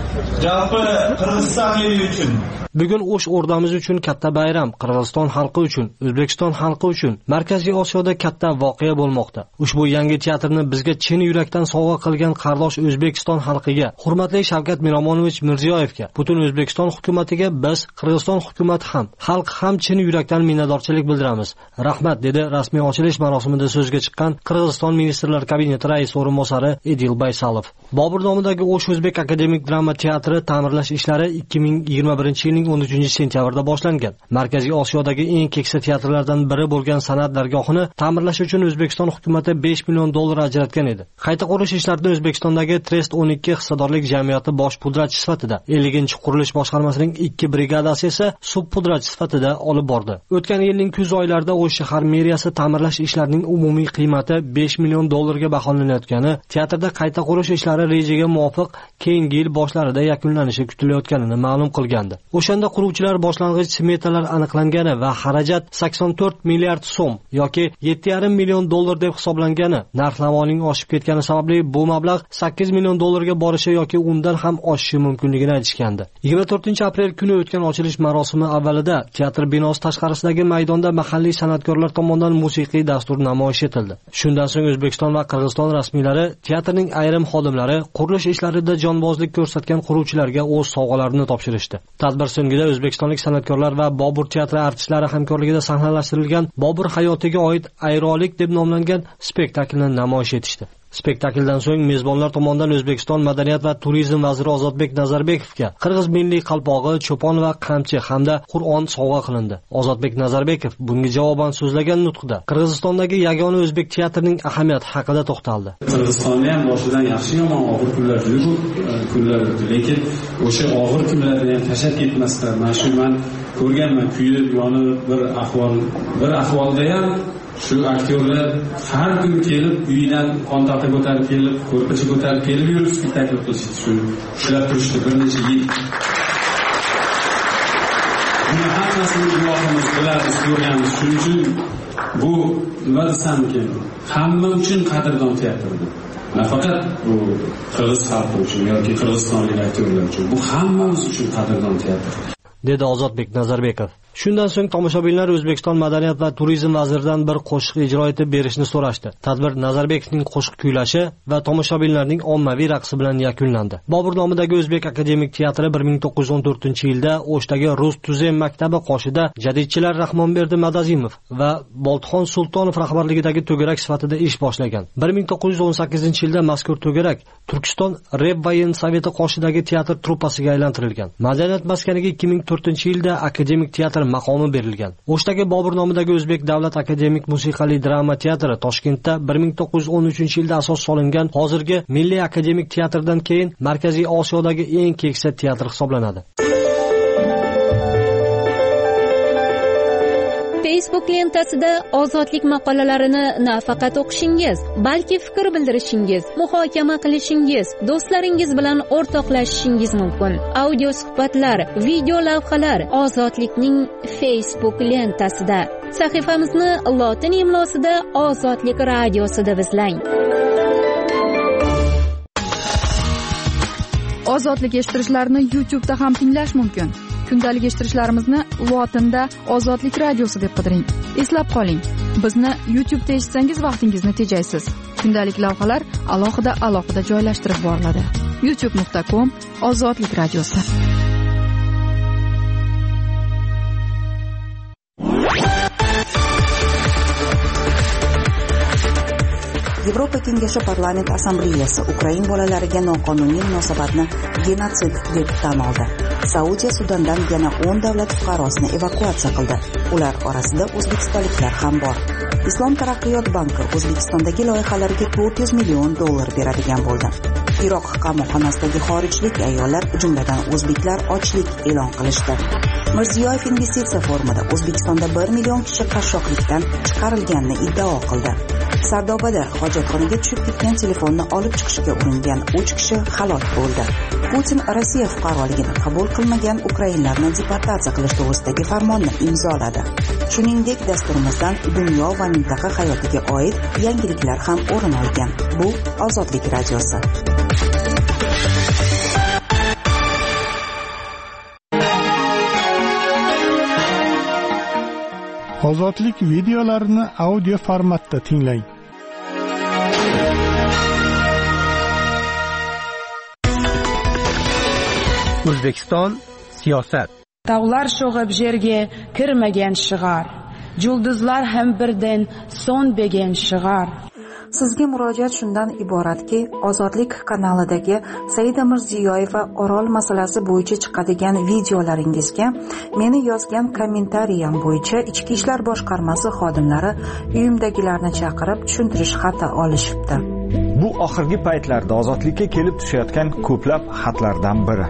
Jalpi Qirg'iziston eli uchun. Bugun O'sh o'rdamiz uchun katta bayram, Qirg'iziston xalqi uchun, O'zbekiston xalqi uchun Markaziy Osiyoda katta voqea bo'lmoqda. Ushbu yangi teatrni bizga chin yurakdan sovg'a qilgan qardosh O'zbekiston xalqiga, hurmatli Shavkat Miromonovich Mirziyoyevga, butun O'zbekiston hukumatiga biz, Qirg'iziston hukumati ham, xalq ham chin yurakdan minnatdorchilik bildiramiz. Rahmat, dedi rasmiy ochilish marosimida so'zga chiqqan Qirg'iziston ministrlar kabineti raisi o'rinbosari Idil Baysalov. Bobur nomidagi O'sh O'zbek akademik drama teatri ta'mirlash ishlari ikki ming yigirma birinchi yilning o'n uchinchi sentyabrda boshlangan. Markaziy Osiyodagi eng keksa teatrlardan biri bo'lgan San'at dargohini ta'mirlash uchun O'zbekiston hukumati besh million dollar ajratgan edi. Qayta qurish ishlarini O'zbekistondagi Trest o'n ikki hissadorlik jamiyati bosh pudratchi sifatida, elliginchi qurilish boshqarmasining ikki brigadasi esa subpudratchi sifatida olib bordi. O'tgan yilning kuz oylarida O'sh shahar meriyasi ta'mirlash ishlarining umumiy qiymati besh million dollarga baholanayotgani, teatrda qayta qurish ishlari rejaga muvofiq keyingi yil boshlarida yakunlanishi kutilayotganini ma'lum qilgandi. O'shanda quruvchilar boshlang'ich smetalar aniqlangani va xarajat sakson to'rt milliard so'm yoki yetti yarim million dollar deb hisoblangani, narx-navoning oshib ketgani sababli bu mablag' sakkiz million dollarga borishi yoki undan ham oshishi mumkinligini aytishgandi. yigirma to'rtinchi aprel kuni o'tgan ochilish marosimi avvalida teatr binosi tashqarisidagi maydonda mahalliy san'atkorlar tomonidan musiqiy dastur namoyish etildi. Shundan so'ng O'zbekiston va Qirg'iziston rasmiylari teatrning ayrim xodimlari qurilish ishlarida jonbozlik ko'rsatgan quruvchilarga o'z sovg'alarini topshirishdi. Tadbir so'ngida o'zbekistonlik san'atkorlar va Bobur teatri artistlari hamkorligida sahnalashtirilgan Bobur hayotiga oid Ayrolik deb nomlangan spektaklni namoyish etishdi. Spektakldan so'ng mezbonlar tomonidan O'zbekiston madaniyat va turizm vaziri Ozodbek Nazarbekovga Qirg'iz milliy qalpog'i, cho'pon va qamchi hamda Qur'on sovg'a qilindi. Ozodbek Nazarbekov bunga javoban so'zlagan nutqida Qirg'izistondagi yagona o'zbek teatrining ahamiyati haqida to'xtaldi. Qirg'izistonda ham boshidan yaxshi yomon og'ir kunlar juda kunlar o'tdi, lekin o'sha og'ir kunlarni ham tashab ketmasdan, mana shu men ko'rganman, kuyib, yonib bir ahvol, bir ahvolda ham shu aktyorlar har kun kelib uyidan kontaktga ko'tarib kelib, ko'rpacha ko'tarib kelib yurib spektakl qilishdi. Shu ushlab turishdi bir necha yil. Buni hammasini guvohimiz bilamiz, ko'rganmiz. Shuning uchun bu nima desamkin, hamma uchun qadrdon teatr bu. Nafaqat bu qirg'iz xalqi uchun yoki qirg'izistonlik aktyorlar uchun, bu hammamiz uchun qadrdon teatr, dedi Ozodbek Nazarbekov. Shundan so'ng tomoshabinlar O'zbekiston madaniyat va turizm vaziridan bir qo'shiq ijro etib berishni so'rashdi. Tadbir Nazarbekovning qo'shiq kuylashi va tomoshabinlarning ommaviy raqsi bilan yakunlandi. Bobur nomidagi O'zbek akademik teatri bir ming to'qqiz yuz o'n to'rtinchi yilda O'shdagi Rus tuzem maktabi qoshida jadidchilar Rahmonberdi Madazimov va Boltxon Sultonov rahbarligidagi to'garak sifatida ish boshlagan. bir ming to'qqiz yuz o'n sakkizinchi yilda mazkur to'garak Turkiston Revvayen Soveti qoshidagi teatr truppasiga aylantirilgan. Madaniyat maskaniga ikki ming to'rtinchi yilda akademik teatr maqomi berilgan. O'shdagi Bobur nomidagi O'zbek davlat akademik musiqali drama teatri Toshkentda bir ming to'qqiz yuz o'n uchinchi yilda asos solingan, hozirgi Milliy akademik teatrdan keyin Markaziy Osiyodagi eng keksa teatr hisoblanadi. Facebook lentasida ozodlik maqolalarini nafaqat o'qishingiz, balki fikr bildirishingiz, muhokama qilishingiz, do'stlaringiz bilan o'rtoqlashishingiz mumkin. Audio suhbatlar, video lavhalar ozodlikning Facebook lentasida. sahifamizni lotin imlosida Ozodlik radiosi deb izlang. Ozodlik eshittirishlarni YouTube'da ham tinglash mumkin. Kundalik eshittirishlarimizni lotinda Ozodlik radiosi deb qidiring. Eslab qoling, bizni YouTube'da eshitsangiz vaqtingizni tejaysiz. Kundalik lavhalar alohida alohida joylashtirib boriladi. youtube nuqta com Ozodlik radiosi. Yevropa Kengashi Parlament Assambleyasi Ukrain bolalariga noqonuniy munosabatni genotsid deb tan oldi. Saudiya Sudandan yana o'n davlat fuqarosini evakuatsiya qildi. Ular orasida o'zbekistonliklar ham bor. Islom taraqqiyot banki O'zbekistondagi loyihalarga to'rt yuz million dollar beradigan bo'ldi. Iroq qamoqxonasidagi xorijlik ayollar, jumladan o'zbeklar, ochlik e'lon qilishdi. Mirziyoyev investitsiya forumida O'zbekistonda bir million kishi qashshoqlikdan chiqarilganini iddao qildi. Sardobada hojatxonaga tushib ketgan telefonni olib chiqishga uringan uch kishi halok bo'ldi. Putin Rossiya fuqaroligini qabul qilmagan ukrainlarni deportatsiya qilish to'g'risidagi farmonni imzoladi. Shuningdek, dasturimizdan dunyo va mintaqa hayotiga oid yangiliklar ham o'rin olgan. Bu Ozodlik radiosi. Ozodlik videolarini audio formatda tinglang. O'zbekiston siyosat. Tog'lar sho'g'ib yerga kirmagan shigar. Yulduzlar ham birdan so'nmagan shigar. Sizga murojaat shundan iboratki, Ozodlik kanalidagi Saida Mirziyoyeva Orol masalasi bo'yicha chiqadigan videolaringizga meni yozgan kommentariyam bo'yicha Ichki ishlar boshqarmasi xodimlari uyimdagilarni chaqirib tushuntirish xati olishibdi. Bu oxirgi paytlarda Ozodlikka kelib tushayotgan ko'plab xatlardan biri.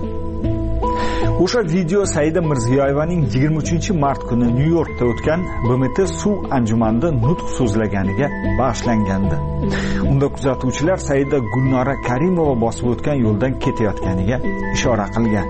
O'sha video Saida Mirziyoyevaning yigirma uchinchi mart kuni Nyu-Yorkda o'tgan B M T suv anjumanida nutq so'zlaganiga bag'ishlangandi. Unda kuzatuvchilar Saida Gulnora Karimova bosib o'tgan yo'ldan ketayotganiga ishora qilgan.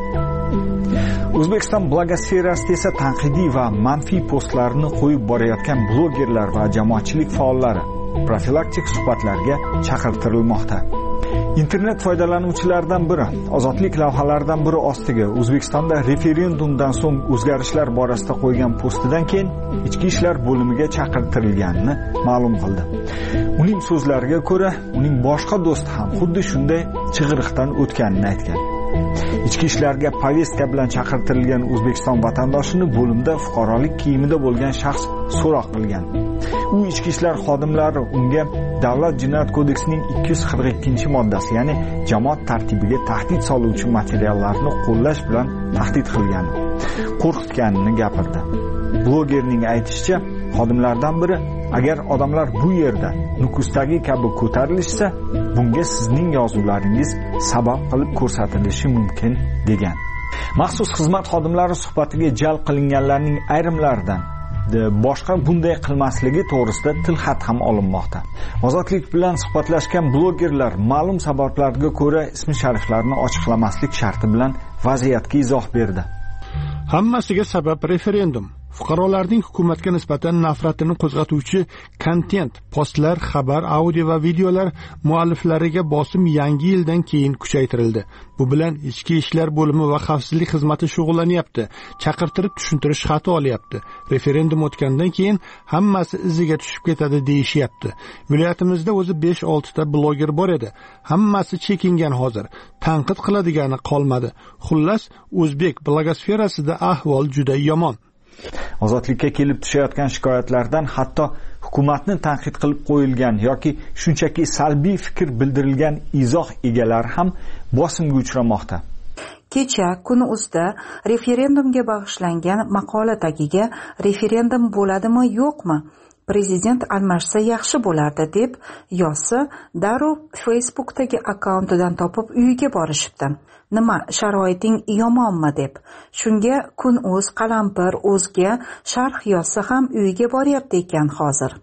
O'zbekiston blogosferasida esa tanqidiy va manfiy postlarni qo'yib borayotgan blogerlar va jamoatchilik faollari profilaktik suhbatlarga chaqirtirilmoqda. Internet foydalanuvchilaridan biri Ozodlik lavhalaridan biri ostiga O'zbekistonda referendumdan so'ng o'zgarishlar borasida qo'ygan postidan keyin Ichki ishlar bo'limiga chaqirtirilganini ma'lum qildi. Uning so'zlariga ko'ra, uning boshqa do'sti ham xuddi shunday chig'iriqdan o'tganini aytgan. Ichki ishlarga povestka bilan chaqirtirilgan O'zbekiston vatandoshini bo'limda fuqarolik kiyimida bo'lgan shaxs so'roq qilgan. U ichki ishlar xodimlari unga Davlat jinoyat kodeksining ikki yuz qirq ikkinchi moddasi, ya'ni jamoat tartibiga tahdid soluvchi materiallarni qo'llash bilan tahdid qilgan, qo'rqitganini gapirdi. Blogerning aytishicha, xodimlardan biri agar odamlar bu yerda Nukusdagi kabi ko'tarilishsa, bunga sizning yozuvlaringiz sabab qilib ko'rsatilishi mumkin degan. Maxsus xizmat xodimlari suhbatiga jalb qilinganlarning ayrimlaridan boshqa bunday qilmasligi to'g'risida tilxat ham olinmoqda. Ozodlik bilan suhbatlashgan blogerlar ma'lum sabablarga ko'ra ismi shariflarini ochiqlamaslik sharti bilan vaziyatga izoh berdi. Hammasiga sabab referendum. Fuqarolarning hukumatga nisbatan nafratini qo'zg'atuvchi kontent, postlar, xabar, audio va videolar mualliflariga bosim yangi yildan keyin kuchaytirildi. Bu bilan Ichki ishlar bo'limi va xavfsizlik xizmati shug'ullanyapti. Chaqirtirib tushuntirish xati olyapti. Referendum o'tgandan keyin hammasi iziga tushib ketadi deyishyapti. Viloyatimizda o'zi besh olti ta bloger bor edi. Hammasi chekingan hozir. Tanqid qiladigani qolmadi. Xullas, o'zbek blogosferasida ahvol juda yomon. Ozodlikka kelib tushayotgan shikoyatlardan hatto hukumatni tanqid qilib qo'yilgan yoki shunchaki salbiy fikr bildirilgan izoh egalari ham bosimga uchramoqda. Kecha kuni uzda referendumga bag'ishlangan maqola tagiga referendum bo'ladimi yo'qmi? Prezident almashsa yaxshi bo'lardi deb yozsa, darrov Facebookdagi akkauntidan topib uyiga borishibdi. Nima, sharoiting yomonmi deb. Shunga kun o'z qalampir o'zga sharh yozsa ham uyiga boryapti ekan hozir.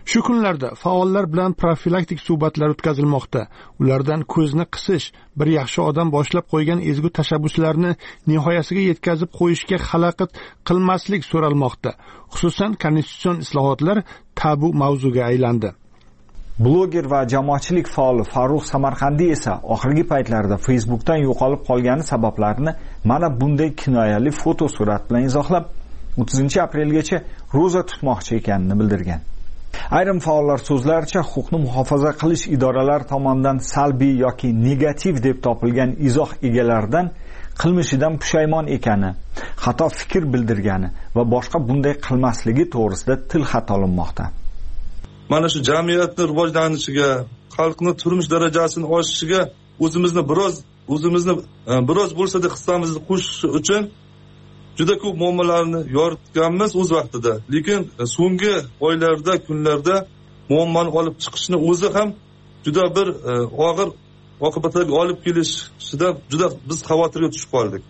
Shu kunlarda faollar bilan profilaktik suhbatlar o'tkazilmoqda. Ulardan ko'zni qisish, bir yaxshi odam boshlab qo'ygan ezgu tashabbuslarni nihoyasiga yetkazib qo'yishga xalaqit qilmaslik so'ralmoqda. Xususan, konstitutsion islohotlar tabu mavzuga aylandi. Bloger va jamoatchilik faoli Farruh Samarqandiy esa oxirgi paytlarda Facebookdan yo'qolib qolgani sabablarini mana bunday kinoyali foto surat bilan izohlab, o'ttizinchi aprelgacha ro'za tutmoqchi ekanini bildirgan. Ayrim faollar so'zlaricha, huquqni muhofaza qilish idoralari tomonidan salbiy yoki negativ deb topilgan izoh egalaridan qilmishidan pushaymon ekani, xato fikr bildirgani va boshqa bunday qilmasligi to'g'risida tilxat olinmoqda. Mana shu jamiyatning rivojlanishiga, xalqning turmush darajasini oshishiga o'zimizni biroz o'zimizni biroz bo'lsa-da hissamizni qo'shish uchun juda ko'p muammolarni yoritganmiz o'z vaqtida. Lekin so'nggi oylarda, kunlarda muammoni olib chiqishni o'zi ham juda bir og'ir oqibatlarga olib kelishida juda biz xavotirga tushib qoldik.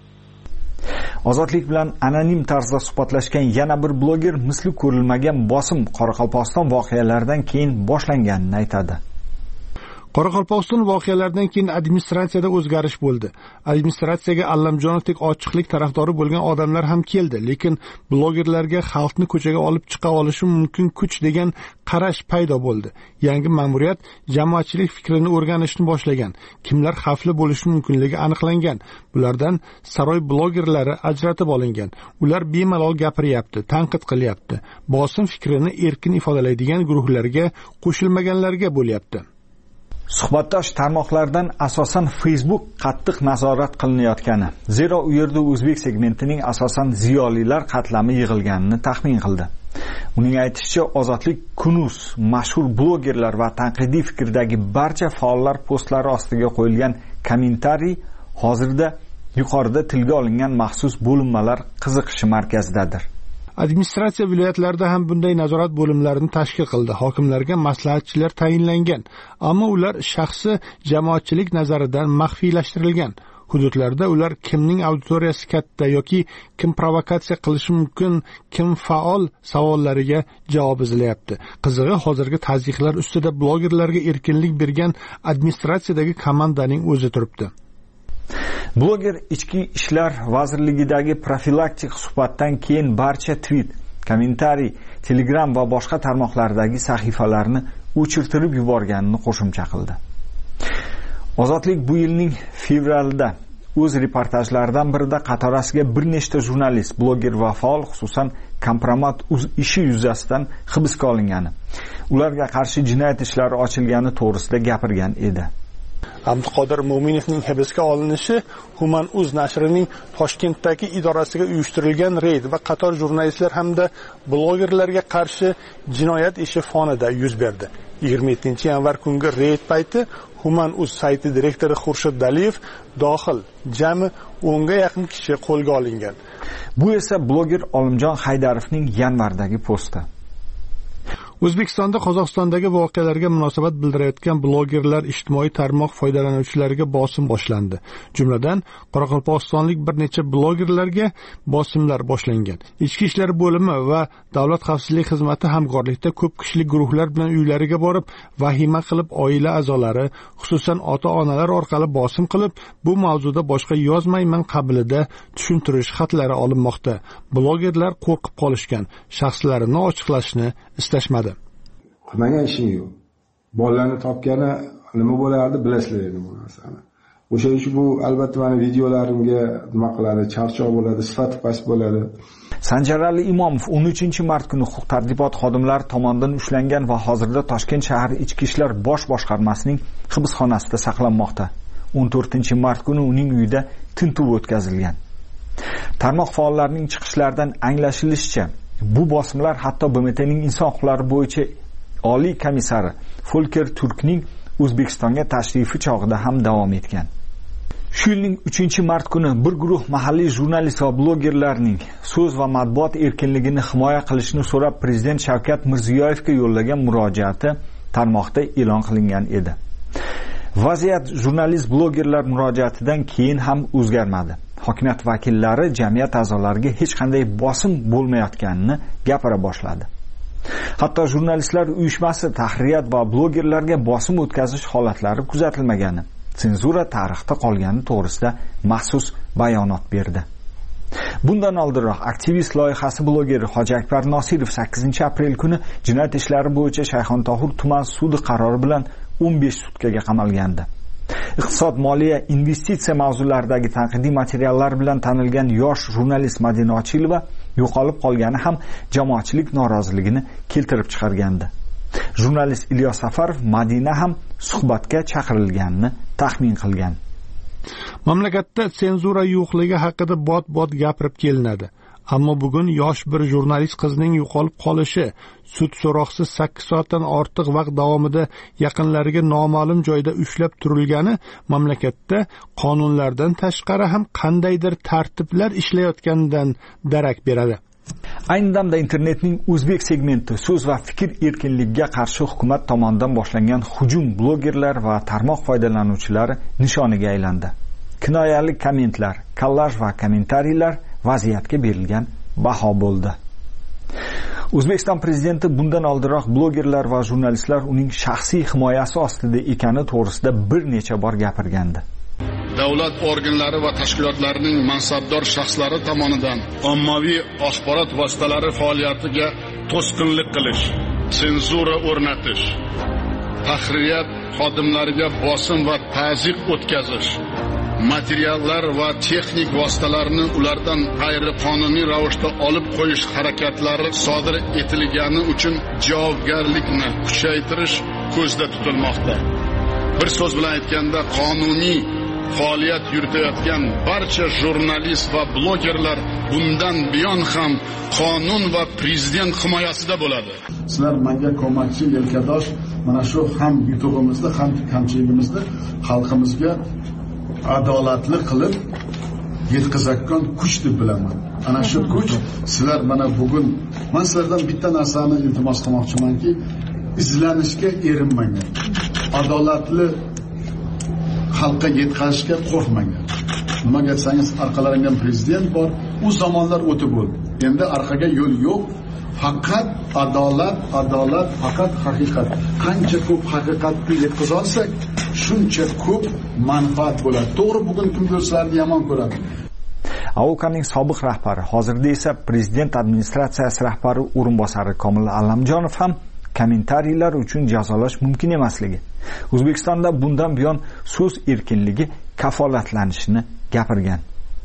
Ozodlik bilan anonim tarzda suhbatlashgan yana bir bloger misli ko'rilmagan bosim Qoraqalpog'iston voqealaridan keyin boshlanganini aytadi. Qoraqalpog'iston voqealaridan keyin administratsiyada o'zgarish bo'ldi. Administratsiyaga Allamjonovdek ochiqlik tarafdori bo'lgan odamlar ham keldi, lekin blogerlarga xalqni ko'chaga olib chiqa olishi mumkin kuch degan qarash paydo bo'ldi. Yangi ma'muriyat jamoatchilik fikrini o'rganishni boshlagan. Kimlar xavfli bo'lishi mumkinligi aniqlangan. Bulardan saroy blogerlari ajratib olingan. Ular bemalol gapiryapti, tanqid qilyapti. Bosim fikrini erkin ifodalaydigan guruhlarga qo'shilmaganlarga bo'lyapti. Suhbatdosh tarmoqlardan asosan Facebook qattiq nazorat qilinayotgani, zero u yerda o'zbek segmentining asosan ziyolilar qatlami yig'ilganini taxmin qildi. Uning aytishicha, Ozodlik Kunuz mashhur blogerlar va tanqidiy fikrdagi barcha faollar postlari ostiga qo'yilgan kommentariy hozirda yuqorida tilga olingan maxsus bo'linmalar qiziqishi markazidadir. Administratsiya viloyatlarida ham bunday nazorat bo'limlarini tashkil qildi. Hokimlarga maslahatchilar tayinlangan, ammo ular shaxsi jamoatchilik nazaridan maxfiylashtirilgan. Hududlarda ular kimning auditoriyasi katta yoki kim provokatsiya qilishi mumkin, kim faol savollariga javob izlayapti. Qizig'i, hozirgi tazyiqlar ustida blogerlarga erkinlik bergan administratsiyadagi komandaning o'zi turibdi. Bloger Ichki ishlar vazirligidagi profilaktik suhbatdan keyin barcha tweet, kommentariy, Telegram va boshqa tarmoqlardagi sahifalarni o'chirtirib yuborganini qo'shimcha qildi. Ozodlik bu yilning fevralida o'z reportajlaridan birida qatorasiga bir nechta jurnalist, bloger va faol, xususan kompromat ishi yuzasidan hibsga olingani, ularga qarshi jinoyat ishlari ochilgani to'g'risida gapirgan edi. Abduqodir Mo'minovning hibsga olinishi Human.uz nashrining Toshkentdagi idorasiga uyushtirilgan reyd va qator jurnalistlar hamda blogerlarga qarshi jinoyat ishi fonida yuz berdi. yigirma yettinchi yanvar kungi reyd payti Human.uz sayti direktori Xurshid Daliyev dohil jami o'nga yaqin kishi qo'lga olingan. Bu esa bloger Olimjon Haydarovning yanvardagi posti. O'zbekistonda Qozog'istondagi voqealarga munosabat bildirayotgan blogerlar ijtimoiy tarmoq foydalanuvchilariga bosim boshlandi. Jumladan, qoraqalpog'istonlik bir necha blogerlarga bosimlar boshlangan. Ichki ishlar bo'limi va Davlat xavfsizlik xizmati hamkorlikda ko'p kishilik guruhlar bilan uylariga borib, vahima qilib oila a'zolari, xususan ota-onalar orqali bosim qilib, bu mavzuda boshqa yozmayman qabilida tushuntirish xatlari olinmoqda. Blogerlar qo'rqib qolishgan, shaxslarini ochiqlashni istashmadi. Qilmagan ishim yo'q. Bolalarni topgani nima bo'lardi bilasizlar endi bu narsani. O'sha uchun bu albatta meni videolarimga nima qiladi, charchoq bo'ladi, sifati past bo'ladi. Sanjarali Imomov o'n uchinchi mart kuni huquq tartibot xodimlari tomonidan ushlangan va hozirda Toshkent shahar Ichki ishlar bosh boshqarmasining hibsxonasida saqlanmoqda. o'n to'rtinchi mart kuni uning uyida tintuv o'tkazilgan. Tarmoq faollarining chiqishlaridan anglashilishicha, bu bosimlar hatto B M T'ning inson huquqlari bo'yicha Oliy komissari Folker Turkning O'zbekistonga tashrifi chog'ida ham davom etgan. Shu yilning uchinchi mart kuni bir guruh mahalliy jurnalist va blogerlarning so'z va matbuot erkinligini himoya qilishni so'rab Prezident Shavkat Mirziyoyevga yo'llagan murojaati tarmoqda e'lon qilingan edi. Vaziyat jurnalist blogerlar murojaatidan keyin ham o'zgarmadi. Hokimiyat vakillari jamiyat a'zolariga hech qanday bosim bo'lmayotganini gapira boshladi. Hatto jurnalistlar uyushmasi tahririyat va blogerlarga bosim o'tkazish holatlari kuzatilmagani, senzura tarixda qolgani to'g'risida maxsus bayonot berdi. Bundan oldinroq aktivist loyihasi blogeri Hoji Akbar Nosirov sakkizinchi aprel kuni jinoyat ishlari bo'yicha Shayxontohur tuman sudi qarori bilan o'n besh sutkaga qamalgandi. Iqtisod, moliya, investitsiya mavzularidagi tanqidiy materiallar bilan tanilgan yosh jurnalist Madina Ochilova yo'qolib qolgani ham jamoatchilik noroziligini keltirib chiqargandi. Jurnalist Ilyos Safarov Madina ham suhbatga chaqirilganini taxmin qilgan. Mamlakatda senzura yo'qligi haqida bot-bot gapirib kelinadi. Ammo bugun yosh bir jurnalist qizning yo'qolib qolishi, sud so'roqsiz sakkiz soatdan ortiq vaqt davomida yaqinlariga noma'lum joyda ushlab turilgani mamlakatda qonunlardan tashqari ham qandaydir tartiblar ishlayotganidan darak beradi. Ayni damda internetning o'zbek segmenti so'z va fikr erkinligiga qarshi hukumat tomonidan boshlangan hujum blogerlar va tarmoq foydalanuvchilari nishoniga aylandi. Kinoyali kommentlar, kollaj va kommentariylar vaziyatga berilgan baho bo'ldi. O'zbekiston prezidenti bundan oldinroq blogerlar va jurnalistlar uning shaxsiy himoyasi ostida ekani to'g'risida bir necha bor gapirgandi. Davlat organlari va tashkilotlarining mansabdor shaxslari tomonidan ommaviy axborot vositalari faoliyatiga to'sqinlik qilish, senzura o'rnatish, tahririyat xodimlariga bosim va ta'ziq o'tkazish, materiallar va texnik vositalarni ulardan g'ayriqonuniy ravishda olib qo'yish harakatlari sodir etilgani uchun javobgarlikni kuchaytirish ko'zda tutilmoqda. Bir so'z bilan aytganda, qonuniy faoliyat yuritayotgan barcha jurnalist va blogerlar bundan buyon ham qonun va prezident himoyasida bo'ladi. Sizlar menga ko'makchi, yelkadosh, mana shu ham yutug'imizni, ham kamchiligimizni xalqimizga adolatli qilib yetkazayotgan kuch deb bilaman. Ana shu kuch sizlar mana bugun men sizlardan bitta narsani iltimos qilmoqchimanki, izlanishga erinmanglar. Adolatli xalqqa yetkazishga qo'rqmanglar. Nimaga aytsangiz, orqalaringdan prezident bor, u zamonlar o'tib bo'ldi. Endi orqaga yo'l yo'q. Faqat adolat, adolat, faqat haqiqat. Qancha ko'p haqiqatni yetkaza olsak, shuncha ko'p manfaat bo'ladi. To'g'ri, bugun kimdir sizlarni yomon ko'radi. A O K'ning sobiq rahbari, hozirda esa prezident administratsiyasi rahbari o'rinbosari Komil Allamjonov ham kommentariylar uchun jazolash mumkin emasligi, O'zbekistonda bundan buyon so'z erkinligi kafolatlanishini gapirgan.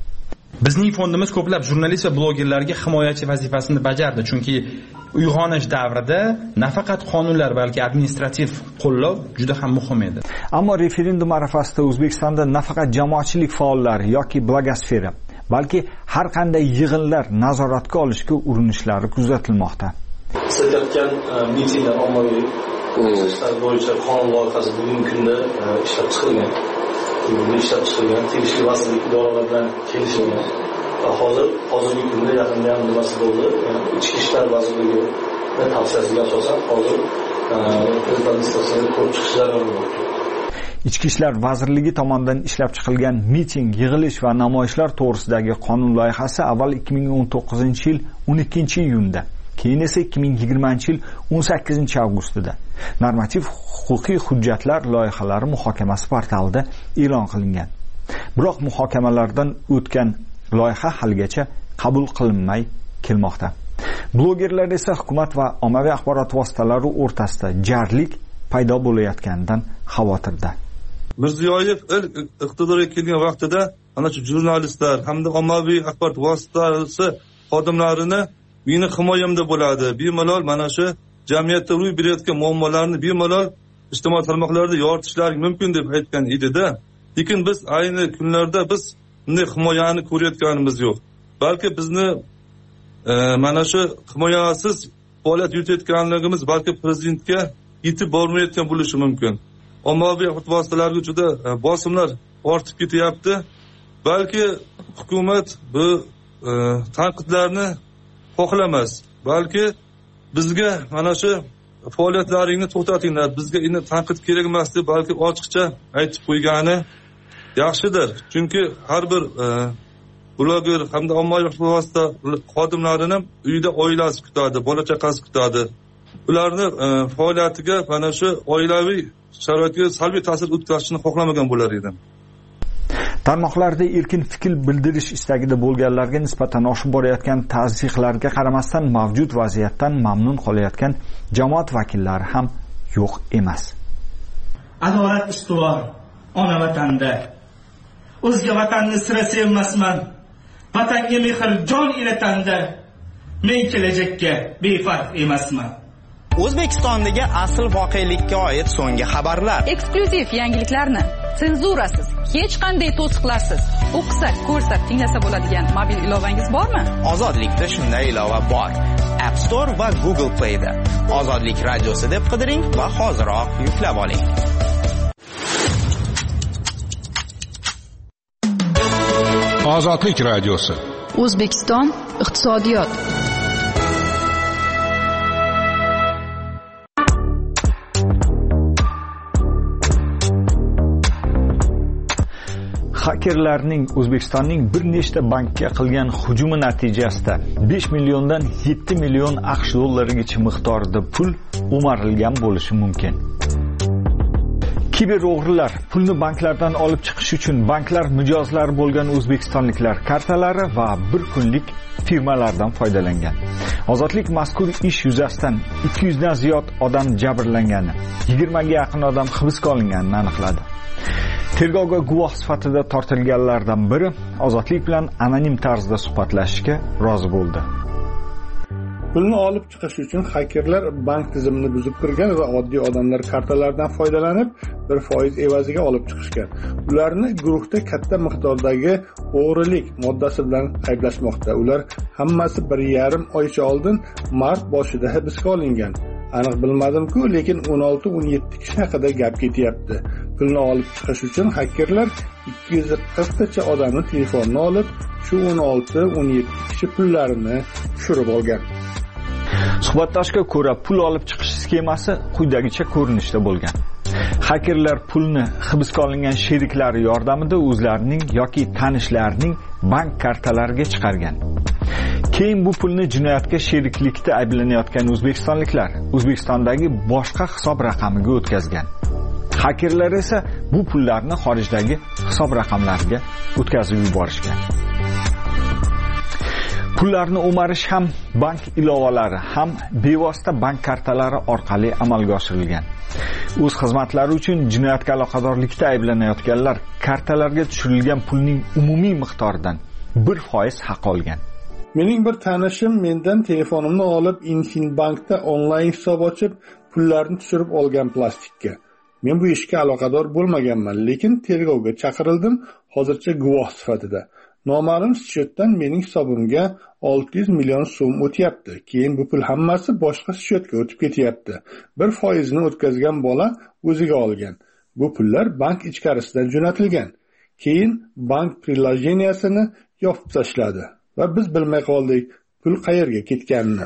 Bizning fondimiz ko'plab jurnalist va blogerlarga himoyachi vazifasini bajardi, chunki uyg'onish davrida nafaqat qonunlar, balki administrativ qo'llov juda ham muhim edi. Ammo referendum arafasida O'zbekistonda nafaqat jamoatchilik faollari yoki blogosfera, balki har qanday yig'inlar nazoratga olishga urinishlari kuzatilmoqda. Sizlardan mitinglar ommaviy ishlar bo'yicha qonun loyihasi bugungi kunda ishlab chiqilgan. Bugun ishlab chiqilgan, tegishli vazirlik idoralari bilan kelishilgan. Va hozir hozirgi kunda yaqinda ham nimasi bo'ldi? Ichki ishlar vazirligi tavsiyasiga asosan hozir prezident administratsiyasiga ko'rib chiqishlar bo'lmoqda. Ichki ishlar vazirligi tomonidan ishlab chiqilgan miting, yig'ilish va namoyishlar to'g'risidagi qonun loyihasi avval ikki ming o'n to'qqizinchi yil o'n ikkinchi iyunda, keyin esa ikki ming yigirmanchi yil o'n sakkizinchi avgustida normativ huquqiy hujjatlar loyihalari muhokamasi portalida e'lon qilingan. Biroq muhokamalardan o'tgan loyiha haligacha qabul qilinmay kelmoqda. Blogerlar esa hukumat va ommaviy axborot vositalari o'rtasida jarlik paydo bo'layotganidan xavotirda. Mirziyoyev ilk iqtidorga kelgan vaqtida ana shu jurnalistlar hamda ommaviy axborot vositasi xodimlarini meni himoyamda bo'ladi, bemalol mana shu jamiyatda ro'y berayotgan muammolarni bemalol ijtimoiy tarmoqlarda yoritishlari mumkin deb aytgan edi-da. Lekin biz ayni kunlarda biz bunday himoyani ko'rayotganimiz yo'q. Balki bizni e, mana shu himoyasiz faoliyat yuritayotganligimiz balki prezidentga yetib bormayotgan bo'lishi mumkin. Ommaviy axborot vositalariga juda e, bosimlar ortib ketyapti. Balki hukumat bu e, tanqidlarni xohlamas. Balki bizga mana shu faoliyatlaringni to'xtatinglar, bizga endi tanqid kerak emas deb balki ochiqcha aytib qo'ygani yaxshidir. Chunki har bir e, bloger hamda ommaviy axborot vosita xodimlarini uyida oilasi kutadi, bola chaqasi kutadi. ularni faoliyatiga mana shu oilaviy sharoitga salbiy ta'sir o'tkazishni xohlamagan bo'lar edim. Tarmoqlarda erkin fikr bildirish istagida bo'lganlarga nisbatan oshib borayotgan tazyiqlarga qaramasdan mavjud vaziyatdan mamnun qolayotgan jamoat vakillari ham yo'q emas. Adolat ustuvor ona vatanda. O'zga vatanni sira sevmasman. Vatanga mehr jon ila tanda. Men kelajakka befarq emasman. O'zbekistondagi asl voqelikka oid so'nggi xabarlar. Eksklyuziv yangiliklarni senzurasiz, hech qanday to'siqlarsiz o'qisa, ko'rsa, tinglasa bo'ladigan mobil ilovangiz bormi? Ozodlikda shunday ilova bor. App Store va Google Play da. Ozodlik radiosi deb qidiring va hoziroq yuklab oling. Ozodlik radiosi. O'zbekiston iqtisodiyot. Hakerlarning O'zbekistonning bir nechta bankka qilgan hujumi natijasida besh milliondan yetti million AQSh dollarigacha miqdorida pul o'marilgan bo'lishi mumkin. Kiber o'g'rilar pulni banklardan olib chiqish uchun banklar mijozlari bo'lgan o'zbekistonliklar kartalari va bir kunlik firmalardan foydalangan. Ozodlik mazkur ish yuzasidan ikki yuz dan ziyod odam jabrlangani, yigirma ga yaqin odam hibsga olinganini aniqladi. Tergovga guvoh sifatida tortilganlardan biri Ozodlik bilan anonim tarzda suhbatlashishga rozi bo'ldi. Pulni olib chiqish uchun hakerlar bank tizimini buzib kirgan va oddiy odamlar kartalaridan foydalanib bir foiz evaziga olib chiqishgan. Ularni guruhda katta miqdordagi o'g'rilik moddasi bilan ayblashmoqda. Ular hammasi bir yarim oycha oldin mart boshida hibsga olingan. Aniq bilmadim-ku, lekin o'n olti o'n yetti kishi haqida gap ketyapti. Pulni olib chiqish uchun hakerlar ikki yuz qirqtacha odamning telefonini olib, shu o'n olti o'n yetti kishi pullarini tushirib olgan. Suhbatdoshga ko'ra, pul olib chiqish sxemasi quyidagicha ko'rinishda bo'lgan. Hakerlar pulni hibsga olingan sheriklari yordamida o'zlarining yoki tanishlarining bank kartalariga chiqargan. Keyin bu pulni jinoyatga sheriklikda ayblanayotgan o'zbekistonliklar O'zbekistondagi boshqa hisob raqamiga o'tkazgan. Hakerlar esa bu pullarni xorijdagi hisob raqamlariga o'tkazib yuborishgan. Pullarni o'marish ham bank ilovalari ham bevosita bank kartalari orqali amalga oshirilgan. O'z xizmatlari uchun jinoyatga aloqadorlikda ayblanayotganlar kartalarga tushirilgan pulning umumiy miqdoridan bir foiz haq olgan. Mening bir tanishim mendan telefonimni olib Infinbankda onlayn hisob ochib, pullarni tushirib olgan plastikka. Men bu ishga aloqador bo'lmaganman, lekin tergovga chaqirildim, hozircha guvoh sifatida. Noma'lum счетdan mening hisobimga olti yuz million so'm o'tyapti. Keyin bu pul hammasi boshqa счетga o'tib ketyapti. Bir foizini o'tkazgan bola o'ziga olgan. Bu pullar bank ichkarisidan jo'natilgan. Keyin bank prilojeniyasini yopib tashladi va biz bilmay qoldik pul qayerga ketganini.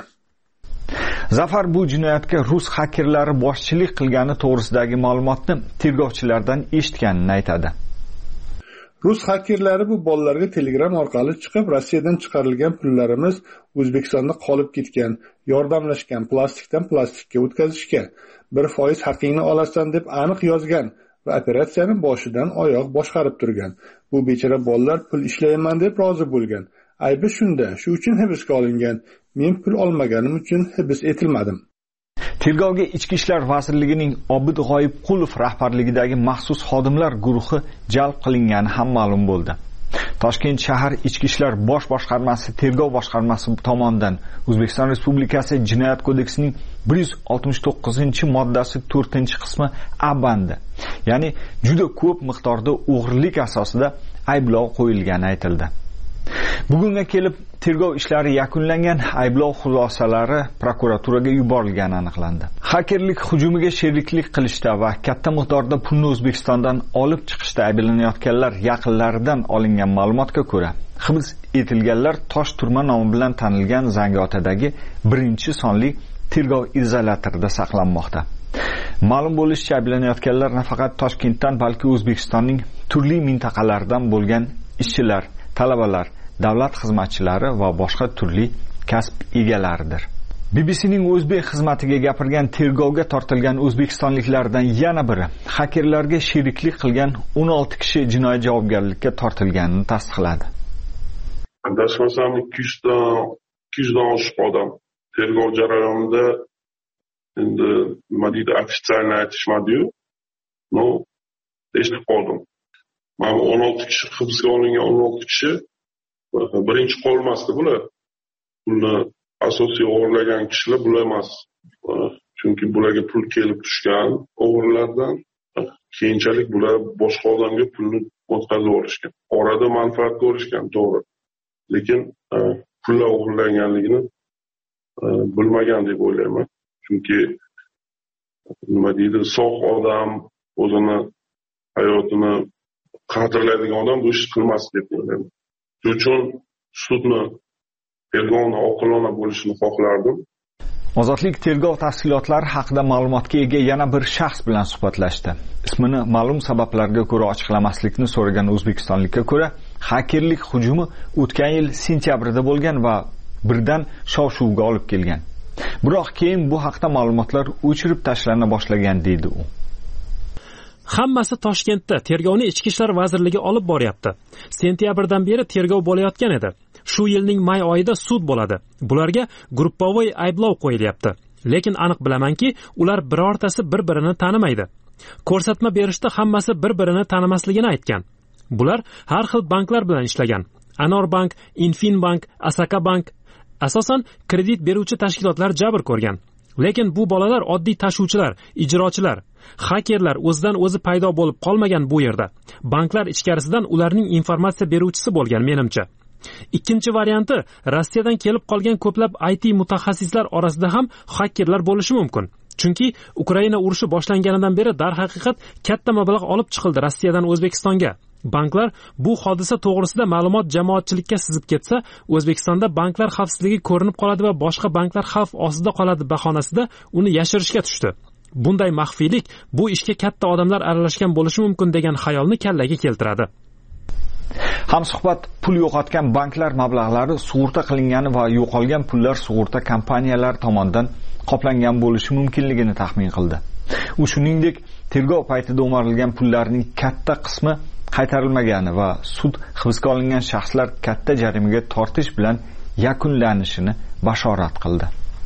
Zafar bu jinoyatga rus hakerlari boshchilik qilgani to'g'risidagi ma'lumotni tergovchilardan eshitganini aytadi. Rus hakerlari bu bolalarga Telegram orqali chiqib, Rossiyadan chiqarilgan pullarimiz O'zbekistonda qolib ketgan, yordamlashgan, plastikdan plastikka o'tkazishga, bir foiz haqingni olasan deb aniq yozgan va operatsiyani boshidan oyoq boshqarib turgan. Bu bechora bolalar pul ishlayman deb rozi bo'lgan. Aybi shunda, shu uchun hibsga olingan. Men pul olmaganim uchun hibs etilmadim. Tergovga Ichki ishlar vazirligining Obid G'oyibqulov rahbarligidagi maxsus xodimlar guruhi jalb qilingani ham ma'lum bo'ldi. Toshkent shahar Ichki ishlar bosh boshqarmasi tergov boshqarmasi tomonidan O'zbekiston Respublikasi Jinoyat kodeksining bir yuz oltmish to'qqizinchi moddasi to'rtinchi qismi A bandi, ya'ni juda ko'p miqdorda o'g'rilik asosida ayblov qo'yilgani aytildi. Bugunga kelib tergov ishlari yakunlangan, ayblov xulosalari prokuraturaga yuborilgani aniqlandi. Hakerlik hujumiga sheriklik qilishda va katta miqdorda pulni O'zbekistondan olib chiqishda ayblanayotganlar yaqinlaridan olingan ma'lumotga ko'ra, hibs etilganlar Tosh turma nomi bilan tanilgan Zangiotadagi birinchi sonli tergov izolyatorida saqlanmoqda. Ma'lum bo'lishicha, ayblanayotganlar nafaqat Toshkentdan, balki O'zbekistonning turli mintaqalaridan bo'lgan ishchilar, talabalar, davlat xizmatchilari va boshqa turli kasb egalaridir. B B C'ning o'zbek xizmatiga gapirgan tergovga tortilgan o'zbekistonliklardan yana biri xakerlarga sheriklik qilgan o'n olti kishi jinoiy javobgarlikka tortilganini tasdiqladi. Adashmasam ikki yuzdan oshiq odam tergov jarayonida endi nima deydi ofitsialni aytishmadi-yu. No, eshitib qoldim. Mana o'n olti kishi hibsga olingan o'n olti kishi birinchi qo'lmasdi bular. Pulni asosiy o'g'irlagan kishilar bular emas. Chunki bularga pul kelib tushgan o'g'irlardan keyinchalik bular boshqa odamga pulni o'tkazib olishgan. Orada manfaat ko'rishgan, to'g'ri. Lekin pullar o'g'irlanganligini bilmagan deb o'ylayman. Chunki nima deydi, sog' odam, o'zini hayotini qadrlaydigan odam bu ishni qilmas deb o'ylayman. Shuning uchun sudni tergovni oqilona bo'lishini xohlardim. Ozodlik tergov tafsilotlari haqida ma'lumotga ega yana bir shaxs bilan suhbatlashdi. Ismini ma'lum sabablarga ko'ra ochiqlamaslikni so'ragan o'zbekistonlikka ko'ra, xakerlik hujumi o'tgan yil sentyabrda bo'lgan va birdan shov-shuvga olib kelgan. Biroq keyin bu haqda ma'lumotlar o'chirib tashlana boshlagan deydi u. Hammasi Toshkentda tergovni Ichki ishlar vazirligi olib boryapti. Sentyabrdan beri tergov bo'layotgan edi. Shu yilning may oyida sud bo'ladi. Bularga gruppovoy ayblov qo'yilyapti. Lekin aniq bilamanki, ular birortasi bir-birini tanimaydi. Ko'rsatma berishda hammasi bir-birini tanimasligini aytgan. Bular har xil banklar bilan ishlagan. Anor bank, Infinbank, Asaka bank, asosan kredit beruvchi tashkilotlar jabr ko'rgan. Lekin bu bolalar oddiy tashuvchilar, ijrochilar, xakerlar o'zidan o'zi paydo bo'lib qolmagan bu yerda. Banklar ichkarisidan ularning informatsiya beruvchisi bo'lgan menimcha. Ikkinchi varianti, Rossiyadan kelib qolgan ko'plab I T mutaxassislar orasida ham xakerlar bo'lishi mumkin. Chunki Ukraina urushi boshlanganidan beri darhaqiqat katta mablag' olib chiqildi Rossiyadan O'zbekistonga. Banklar bu hodisa to'g'risida ma'lumot jamoatchilikka sizib ketsa, O'zbekistonda banklar xavfsizligi ko'rinib qoladi va boshqa banklar xavf ostida qoladi bahonasida uni yashirishga tushdi. Bunday maxfiylik bu ishga katta odamlar aralashgan bo'lishi mumkin degan xayolni kallaga keltiradi. Hamsuhbat pul yo'qotgan banklar mablag'lari sug'urta qilingani va yo'qolgan pullar sug'urta kompaniyalari tomonidan qoplangan bo'lishi mumkinligini taxmin qildi. U shuningdek, tergov paytida o'marilgan pullarning katta qismi qaytarilmagani va sud hibsga olingan shaxslar katta jarimaga tortish bilan yakunlanishini bashorat qildi.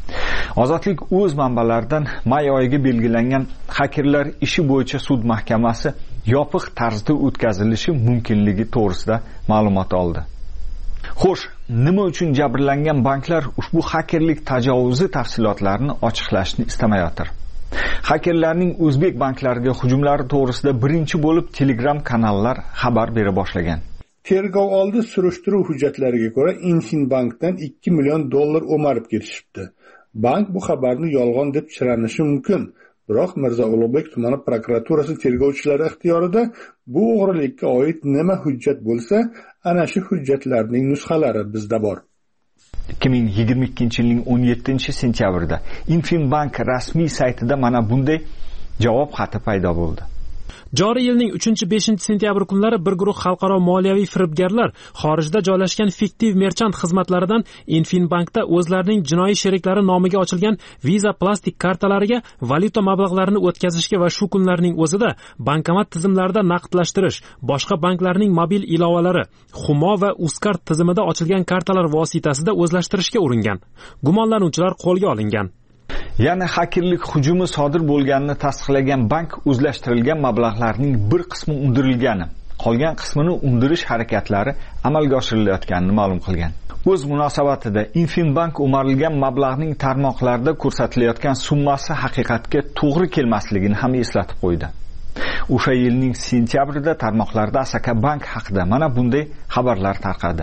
Ozodlik o'z manbalaridan may oyiga belgilangan xakerlar ishi bo'yicha sud mahkamasi yopiq tarzda o'tkazilishi mumkinligi to'g'risida ma'lumot oldi. Xo'sh, nima uchun jabrlangan banklar ushbu xakerlik tajovuzi tafsilotlarini ochiqlashni istamayotir? Xakerlarning o'zbek banklariga hujumlari to'g'risida birinchi bo'lib Telegram kanallar xabar bera boshlagan. Tergov oldi surishtiruv hujjatlariga ko'ra Infinbankdan ikki million dollar o'marib ketishibdi. Bank bu xabarni yolg'on deb chiranishi mumkin. Biroq Mirzo Ulug'bek tumani prokuraturasi tergovchilari ixtiyorida bu o'g'rilikka oid nima hujjat bo'lsa, ana shu hujjatlarning nusxalari bizda bor. ikki ming yigirma ikkinchi yilning o'n yettinchi sentyabrida Infinbank rasmiy saytida mana bunday javob xati paydo bo'ldi. Joriy yilning uchinchi beshinchi sentyabr kunlari bir guruh xalqaro moliyaviy firibgarlar xorijda joylashgan fiktiv merchant xizmatlaridan Infinbankda o'zlarining jinoiy sheriklari nomiga ochilgan Visa plastik kartalariga valyuta mablag'larini o'tkazishga va shu kunlarning o'zida bankomat tizimlarida naqdlashtirish, boshqa banklarning mobil ilovalari, Humo va Uzcard tizimida ochilgan kartalar vositasida o'zlashtirishga uringan. Gumonlanuvchilar qo'lga olingan. Yana xakerlik hujumi sodir bo'lganini tasdiqlagan bank o'zlashtirilgan mablag'larning bir qismi undirilgani, qolgan qismini undirish harakatlari amalga oshirilayotganini ma'lum qilgan. O'z munosabatida Infinbank o'marilgan mablag'ning tarmoqlarda ko'rsatilayotgan summasi haqiqatga to'g'ri kelmasligini ham eslatib qo'ydi. O'sha yilning sentyabrida tarmoqlarda Asaka Bank haqida mana bunday xabarlar tarqadi.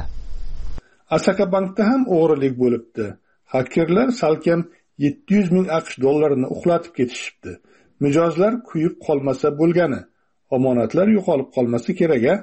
Asaka Bankda ham o'g'rilik bo'libdi. Xakerlar salkam yetti yuz ming AQSh dollarini uxlatib ketishibdi. Mijozlar kuyib qolmasa bo'lgani, omonatlar yo'qolib qolmasa kerak-a?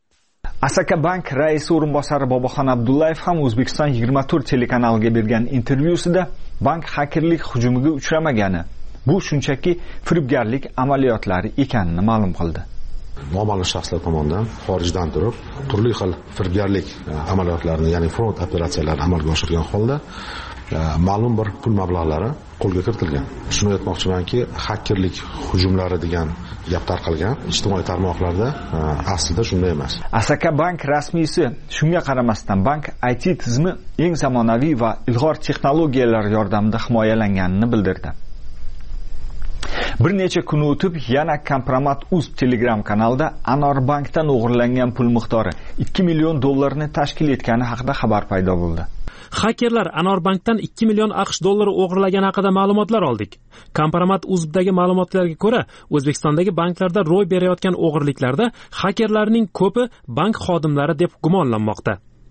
Asaka Bank raisi o'rinbosari Boboxon Abdullayev ham O'zbekiston yigirma to'rt telekanaliga bergan intervyusida bank xakerlik hujumiga uchramagani, bu shunchaki firibgarlik amaliyotlari ekanini ma'lum qildi. noma'lum shaxslar tomonidan xorijdan turib turli xil firibgarlik amaliyotlarini, ya'ni front operatsiyalarini amalga oshirgan holda ma'lum bir pul mablag'lari qo'lga kiritilgan. Shuni aytmoqchimanki, hakkerlik hujumlari degan gap tarqalgan ijtimoiy tarmoqlarda, aslida shunday emas. Asaka Bank rasmiysi shunga qaramasdan bank I T tizimi eng zamonaviy va ilg'or texnologiyalar yordamida himoyalanganini bildirdi. Bir necha kun o'tib yana Kompromat.uz Telegram kanalida Anor Bankdan o'g'irlangan pul miqdori ikki million dollarni tashkil etgani haqida xabar paydo bo'ldi. Hakerlar Anor Bankdan ikki million AQSh dollari o'g'irlagani haqida ma'lumotlar oldik. Kompromat.uz'dagi ma'lumotlarga ko'ra, O'zbekistondagi banklarda ro'y berayotgan o'g'irliklarda hakerlarning ko'pi bank xodimlari deb gumonlanmoqda.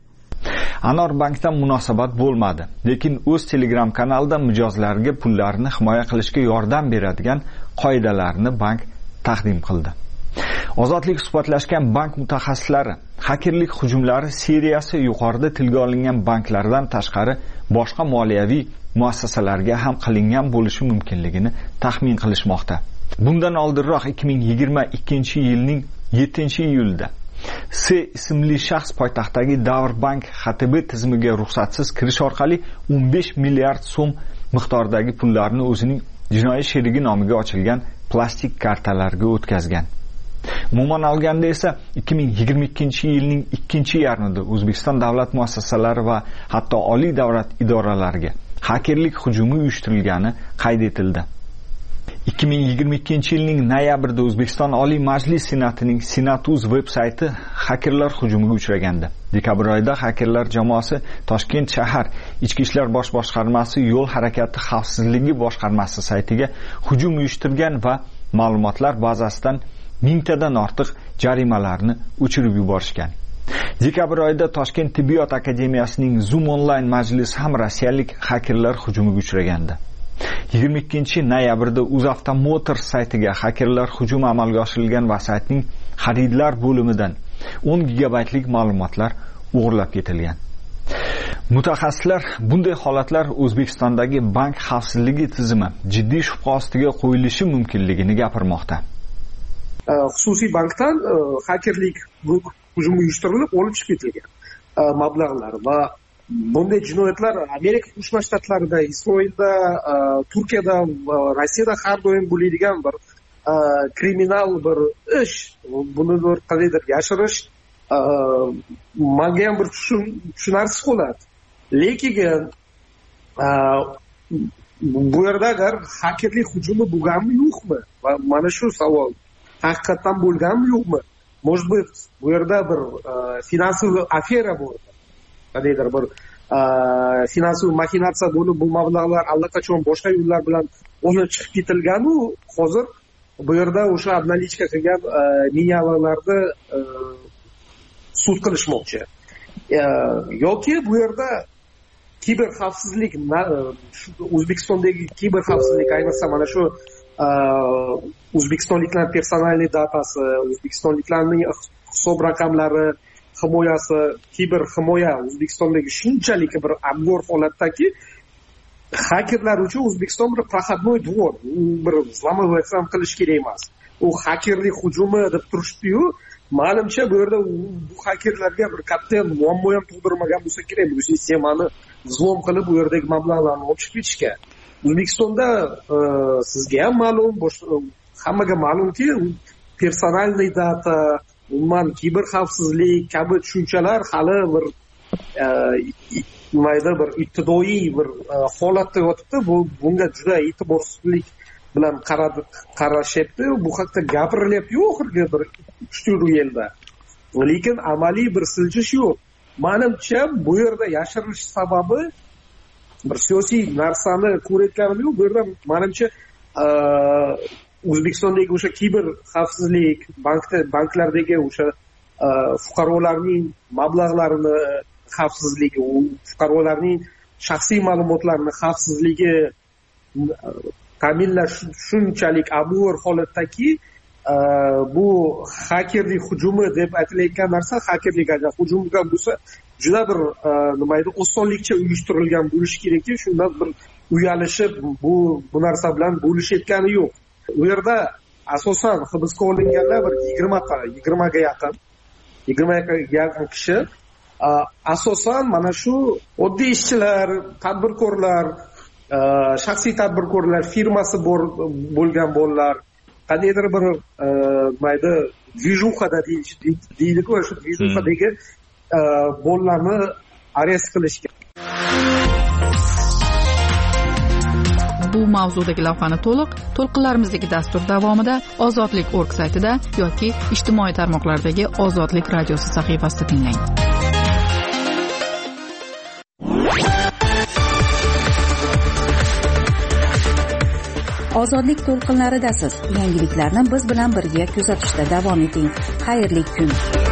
Anor Bankdan munosabat bo'lmadi, lekin o'z Telegram kanalida mijozlarga pullarni himoya qilishga yordam beradigan qoidalarni bank taqdim qildi. Ozodlik suhbatlashgan bank mutaxassislari hakerlik hujumlari seriyasi yuqorida tilga olingan banklardan tashqari boshqa moliyaviy muassasalarga ham qilingan bo'lishi mumkinligini taxmin qilishmoqda. Bundan oldinroq ikki ming yigirma ikkinchi yilning yettinchi iyulida S ismli shaxs poytaxtdagi Davr Bank X T B tizimiga ruxsatsiz kirish orqali o'n besh milliard so'm miqdordagi pullarni o'zining jinoiy sherigi nomiga ochilgan plastik kartalarga o'tkazgan. Umuman olganda esa ikki ming yigirma ikkinchi yilning ikkinchi yarmida O'zbekiston davlat muassasalari va hatto oliy davlat idoralariga hakerlik hujumi uyushtirilgani qayd etildi. ikki ming yigirma ikkinchi yilning noyabrida O'zbekiston Oliy Majlis Senatining Senat.uz veb-sayti hakerlar hujumiga uchragandi. Dekabr oyida hakerlar jamoasi Toshkent shahar Ichki ishlar bosh boshqarmasi yo'l harakati xavfsizligi boshqarmasi saytiga hujum uyushtirgan va ma'lumotlar bazasidan mingtadan ortiq jarimalarni o'chirib yuborishgan. Dekabr oyida Toshkent tibbiyot akademiyasining Zoom onlayn majlisi ham rossiyalik hakerlar hujumiga uchragandi. yigirma ikkinchi noyabrda UzAvto Motors saytiga hakerlar hujumi amalga oshirilgan va saytning xaridlar bo'limidan o'n gigabaytlik ma'lumotlar o'g'irlab ketilgan. Mutaxassislar bunday holatlar O'zbekistondagi bank xavfsizligi tizimi jiddiy shubha ostiga qo'yilishi mumkinligini gapirmoqda. Xususiy bankdan hakerlik hujumi uyushtirilib, olib chiqib ketilgan mablag'lar va bunday jinoyatlar Amerika Qo'shma Shtatlarida, Isroilda, Turkiyada, Rossiyada har doim bo'ladigan bir kriminal bir ish. Buni bir qanaqadir yashirish menga ham bir tushunarsiz holat. Lekin bu yerda agar hakerlik hujumi bo'lganmi yo'qmi? Va mana shu savol haqiqatan bo'lganmi yo'qmi? Может быть, bu yerda bir finansiy afera bo'ldi. Qanaqadir bir finansiy maxinatsiya bo'lib, bu mablag'lar allaqachon boshqa yo'llar bilan olib chiqib ketilgan-u, hozir bu yerda o'sha obnalichka qilgan milliarderlarni sud qilishmoqchi. Yoki bu yerda kiber xavfsizlik, O'zbekistondagi kiber xavfsizlik, ayniqsa mana shu o'zbekistonliklar personalniy datasi, o'zbekistonliklarning hisob raqamlari himoyasi, kiber himoya O'zbekistondagi shunchalik bir abgor holatdaki, hakerlar uchun O'zbekiston bir proходной двор, bir взламываться qilish kerak emas. U hakerlik hujumi deb turishdi-yu, ma'lumcha bu yerda bu hakerlarga bir katta muammo ham tug'dirmagan bo'lsa kerak, bu sistemani взлом qilib bu yerdagi mablag'larni olib chiqib ketishga. O'zbekistonda sizga ham ma'lum, hammaga ma'lumki, personalniy data, umuman kiber xavfsizlik kabi tushunchalar hali bir mayda bir ibtidoiy bir holatda yotibdi. Bu bunga juda e'tiborsizlik bilan qarashyapti. Bu haqda gapirilyapti oxirgi bir uch to'rt yilda. Lekin amaliy bir siljish yo'q. Menimcha bu yerda yashirilish sababi bir siyosiy narsani ko'rayotganim yo'q. Bu yerda menimcha O'zbekistondagi o'sha kiber xavfsizlik, bankda banklardagi o'sha fuqarolarning mablag'larini xavfsizligi, fuqarolarning shaxsiy ma'lumotlarini xavfsizligi ta'minlash shunchalik abgor holatdaki, bu hakerlik hujumi deb aytilayotgan narsa, hakerlik agar hujum bo'lgan bo'lsa, juda bir nima edi, osonlikcha uyushtirilgan bo'lishi kerakki, shundan bir uyalishib bu bu narsa bilan bo'lishayotgani yo'q. U yerda asosan hibsga olinganlar bir yigirmaga yigirmaga yaqin yigirmaga yaqin kishi asosan mana shu oddiy ishchilar, tadbirkorlar, shaxsiy tadbirkorlar, firmasi bor bo'lgan bolalar, qandaydir bir mayda движухада deydi-ku, shu движухадagi bolalarni arest qilishgan. Bu mavzudagi lavhani to'liq to'lqinlarimizdagi dastur davomida ozodlik org saytida yoki ijtimoiy tarmoqlardagi Ozodlik radiosi sahifasida tinglang. Ozodlik to'lqinlaridasiz. Yangiliklarni biz bilan birga kuzatishda davom eting. Xayrli kun.